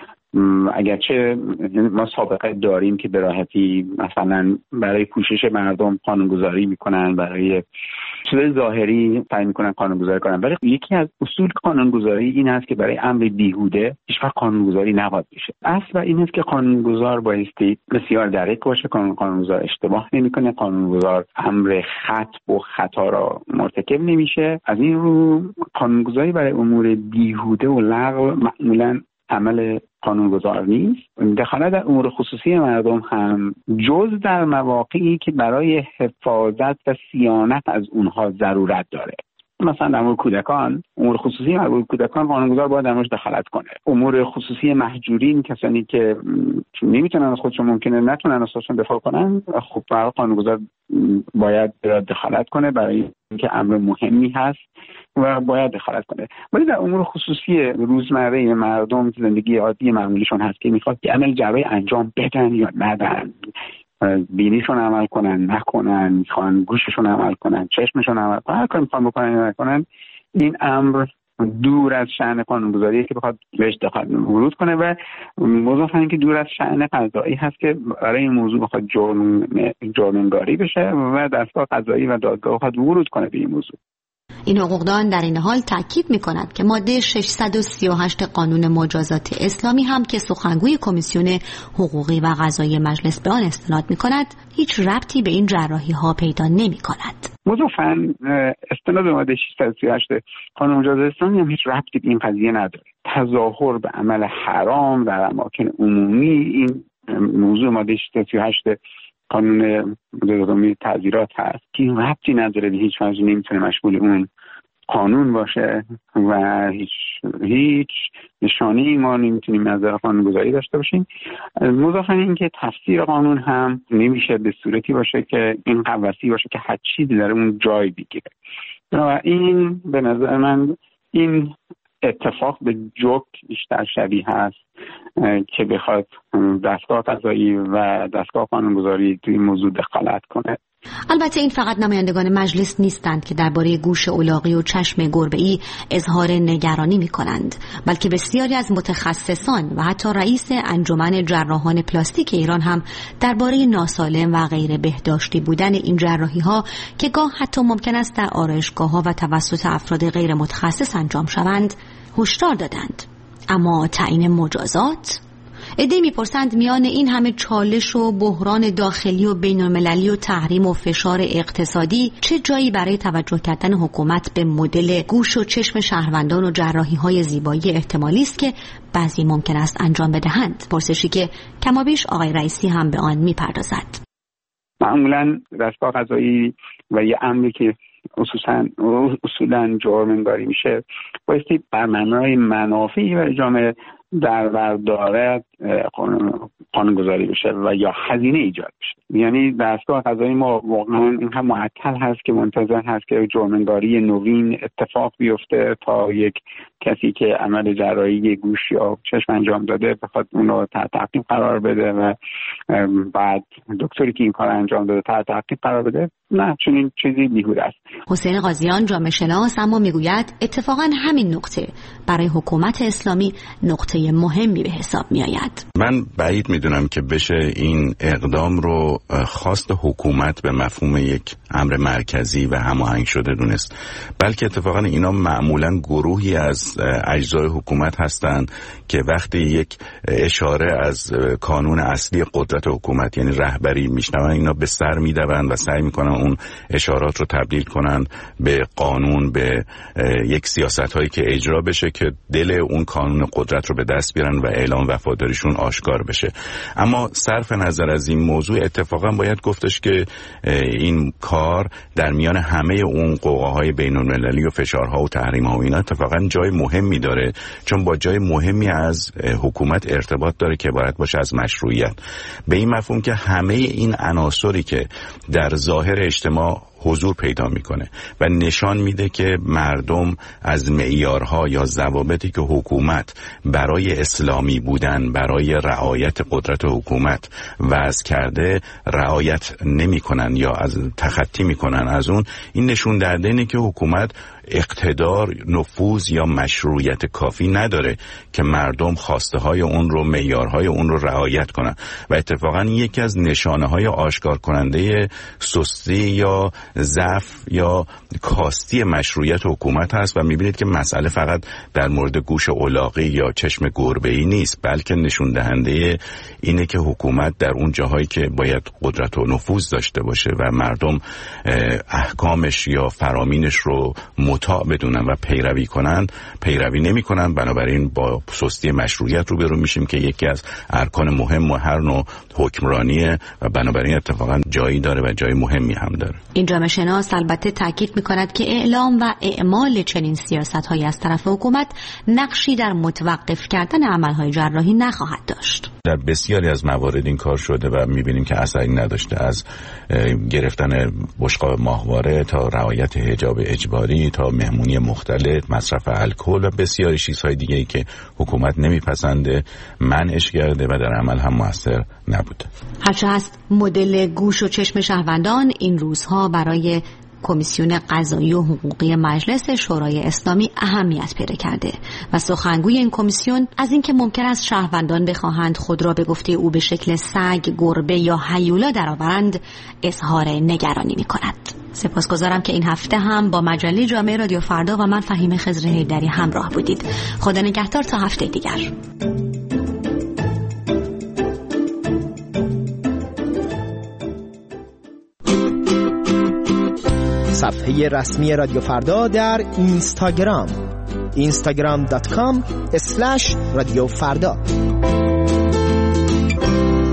اگرچه ما سابقه داریم که به راحتی مثلا برای پوشش مردم قانونگذاری میکنن، برای چیز ظاهری سعی میکنن قانونگذاری کنن، ولی یکی از اصول قانونگذاری این است که برای امر بیهوده هیچ وقت قانونگذاری نباید بشه. اصل این است که قانونگذار بایستی بسیار دقیق باشه، قانونگذار اشتباه نمیکنه، قانونگذار امر خطا و خطا را مرتکب نمیشه. از این رو قانونگذاری برای امور بیهوده و لغو معمولا عمل قانونگذار نیست. دخالت در امور خصوصی مردم هم جز در مواقعی که برای حفاظت و صیانت از اونها ضرورت داره.
مثلا در مورد کودکان، امور خصوصی مربوط به کودکان قانونگذار باید در موردش دخالت کنه. امور خصوصی محجورین، کسانی که نمیتونن از خودشون، ممکنه نتونن از خودشون دفاع کنن، خب برای قانونگذار باید دخالت کنه برای اینکه امر مهمی هست و باید دخالت کنه. ولی در امور خصوصی روزمره مردم، زندگی عادی معمولیشون هست که میخواد که عمل جراحی انجام بدن یا ندن، بینیشون عمل کنن نکنن، میخوان گوششون عمل کنن، چشمشون عمل کنن، هر کاری میخوان بکنن نکنن، این امر دور از شأن قانونگذاریه که بخواد بهش ورود کنه و مضافاً اینکه دور از شأن قضایی هست که برای این موضوع بخواد جرم‌نگاری بشه و دستگاه قضایی و دادگاه بخواد ورود کنه به این موضوع.
این حقوقدان در این حال تاکید می‌کند که ماده 638 قانون مجازات اسلامی هم که سخنگوی کمیسیون حقوقی و قضایی مجلس به آن استناد می‌کند هیچ ربطی به این جراحی‌ها پیدا نمی‌کند.
مضافاً استناد به ماده 638 قانون مجازات اسلامی هم هیچ ربطی به این قضیه نداره. تظاهر به عمل حرام در اماکن عمومی، این موضوع ماده 638 قانون مجازات تعزیرات هست که این ربطی نداره، به هیچ وجه نمیتونه مشمول اون قانون باشه و هیچ نشانه‌ای ما نمیتونیم از نظر قانونگذاری داشته باشیم. مضافاً اینکه تفسیر قانون هم نمیشه به صورتی باشه که این قوسی باشه که هر چیزی در اون جای بگیره. این به نظر من این اتفاق به جوک بیشتر شبیه هست که بخواد دستگاه قضایی و دستگاه قانونگذاری توی این موضوع دخالت کنه.
البته این فقط نمایندگان مجلس نیستند که درباره گوش الاغی و چشم گربه‌ای اظهار نگرانی می‌کنند، بلکه بسیاری از متخصصان و حتی رئیس انجمن جراحان پلاستیک ایران هم درباره ناسالم و غیر بهداشتی بودن این جراحی‌ها که گاه حتی ممکن است در آرایشگاه‌ها و توسط افراد غیر متخصص انجام شوند هشدار دادند. اما تعیین مجازات؟ عده‌ای می‌پرسند میان این همه چالش و بحران داخلی و بین‌المللی و تحریم و فشار اقتصادی چه جایی برای توجه کردن حکومت به مدل گوش و چشم شهروندان و جراحی‌های زیبایی احتمالی است که بعضی ممکن است انجام بدهند؟ پرسشی که کمابیش آقای رئیسی هم به آن می‌پردازد.
معمولاً دستگاه قضایی و یه امری که اصولاً جرم‌نگاری میشه بایستی بر مبنای منافعی برای جامعه در بر دارد قانونگذاری بشه و یا هزینه ایجاد بشه. یعنی دستگاه قضایی ما واقعا این هم معطل هست که منتظر هست که جرم‌نگاری نوین اتفاق بیفته تا یک کسی که عمل جراحی گوش یا چشم انجام داده بخواد اون رو تحت تعقیب قرار بده و بعد دکتری که این کار انجام داده تحت تعقیب قرار بده. نه، چون این چیزی بیهوده است.
حسین قاضیان جامعه شناس اما میگوید اتفاقا همین نقطه برای حکومت اسلامی نقطه مهمی به حساب می آید.
من بعید میدونم که بشه این اقدام رو خواست حکومت به مفهوم یک امر مرکزی و هماهنگ شده دونست، بلکه اتفاقا اینا معمولا گروهی از اجزای حکومت هستند که وقتی یک اشاره از کانون اصلی قدرت حکومت یعنی رهبری میشنون، اینا به سر میدوند و سعی میکنن اون اشارات رو تبدیل کنن به قانون، به یک سیاست هایی که اجرا بشه که دل اون کانون قدرت رو به دست بیارن و اعلام وفاداریشون آشکار بشه. اما صرف نظر از این موضوع اتفاقا باید گفتش که این کار در میان همه اون قوقاهای بین‌المللی و فشارها و تحریم‌ها و اینا اتفاقا جای مهمی داره، چون با جای مهمی از حکومت ارتباط داره که عبارت باشه از مشروعیت، به این مفهوم که همه این عناصری که در ظاهر اجتماع حضور پیدا میکنه و نشان میده که مردم از معیارها یا ضوابطی که حکومت برای اسلامی بودن، برای رعایت قدرت حکومت وضع کرده رعایت نمیکنن یا از تخطی میکنن از اون، این نشون دهنده اینه که حکومت اقتدار، نفوذ یا مشروعیت کافی نداره که مردم خواسته های اون رو، معیارهای اون رو رعایت کنن و اتفاقا یکی از نشانه های آشکار کننده سستی یا ضعف یا کاستی مشروعیت حکومت هست و میبینید که مسئله فقط در مورد گوش الاغی یا چشم گربه‌ای نیست، بلکه نشون دهنده اینه که حکومت در اون جاهایی که باید قدرت و نفوذ داشته باشه و مردم احکامش یا فرامینش رو مطاع بدونن و پیروی کنن پیروی نمی‌کنن. بنابراین با سستی مشروعیت روبرو میشیم که یکی از ارکان مهم و هر نوع حکمرانیه و بنابراین اتفاقا جایی داره و جای مهمی هم داره.
این جامعه شناس البته تاکید می‌کند که اعلام و اعمال چنین سیاست‌هایی از طرف حکومت نقشی در متوقف کردن عمل‌های جراحی نخواهد داشت.
در بسیاری از موارد این کار شده و می‌بینیم که اثری نداشته، از گرفتن بشقاب ماهواره تا رعایت حجاب اجباری تا مهمونی مختلط، مصرف الکل و بسیاری چیزهای دیگه‌ای که حکومت نمیپسنده منعش کرده و در عمل هم موثر نبوده.
هرچه هست مدل گوش و چشم شهروندان این روزها برای کمیسیون قضایی و حقوقی مجلس شورای اسلامی اهمیت پیدا کرده و سخنگوی این کمیسیون از اینکه ممکن است شهروندان بخواهند خود را به گفته او به شکل سگ، گربه یا هیولا درآورند اظهار نگرانی می‌کند. سپاسگزارم که این هفته هم با مجله جامعه رادیو فردا و من فهیم خضر حیدری همراه بودید. خدا نگهدار تا هفته دیگر.
صفحه رسمی رادیو فردا در اینستاگرام instagram.com/رادیو فردا.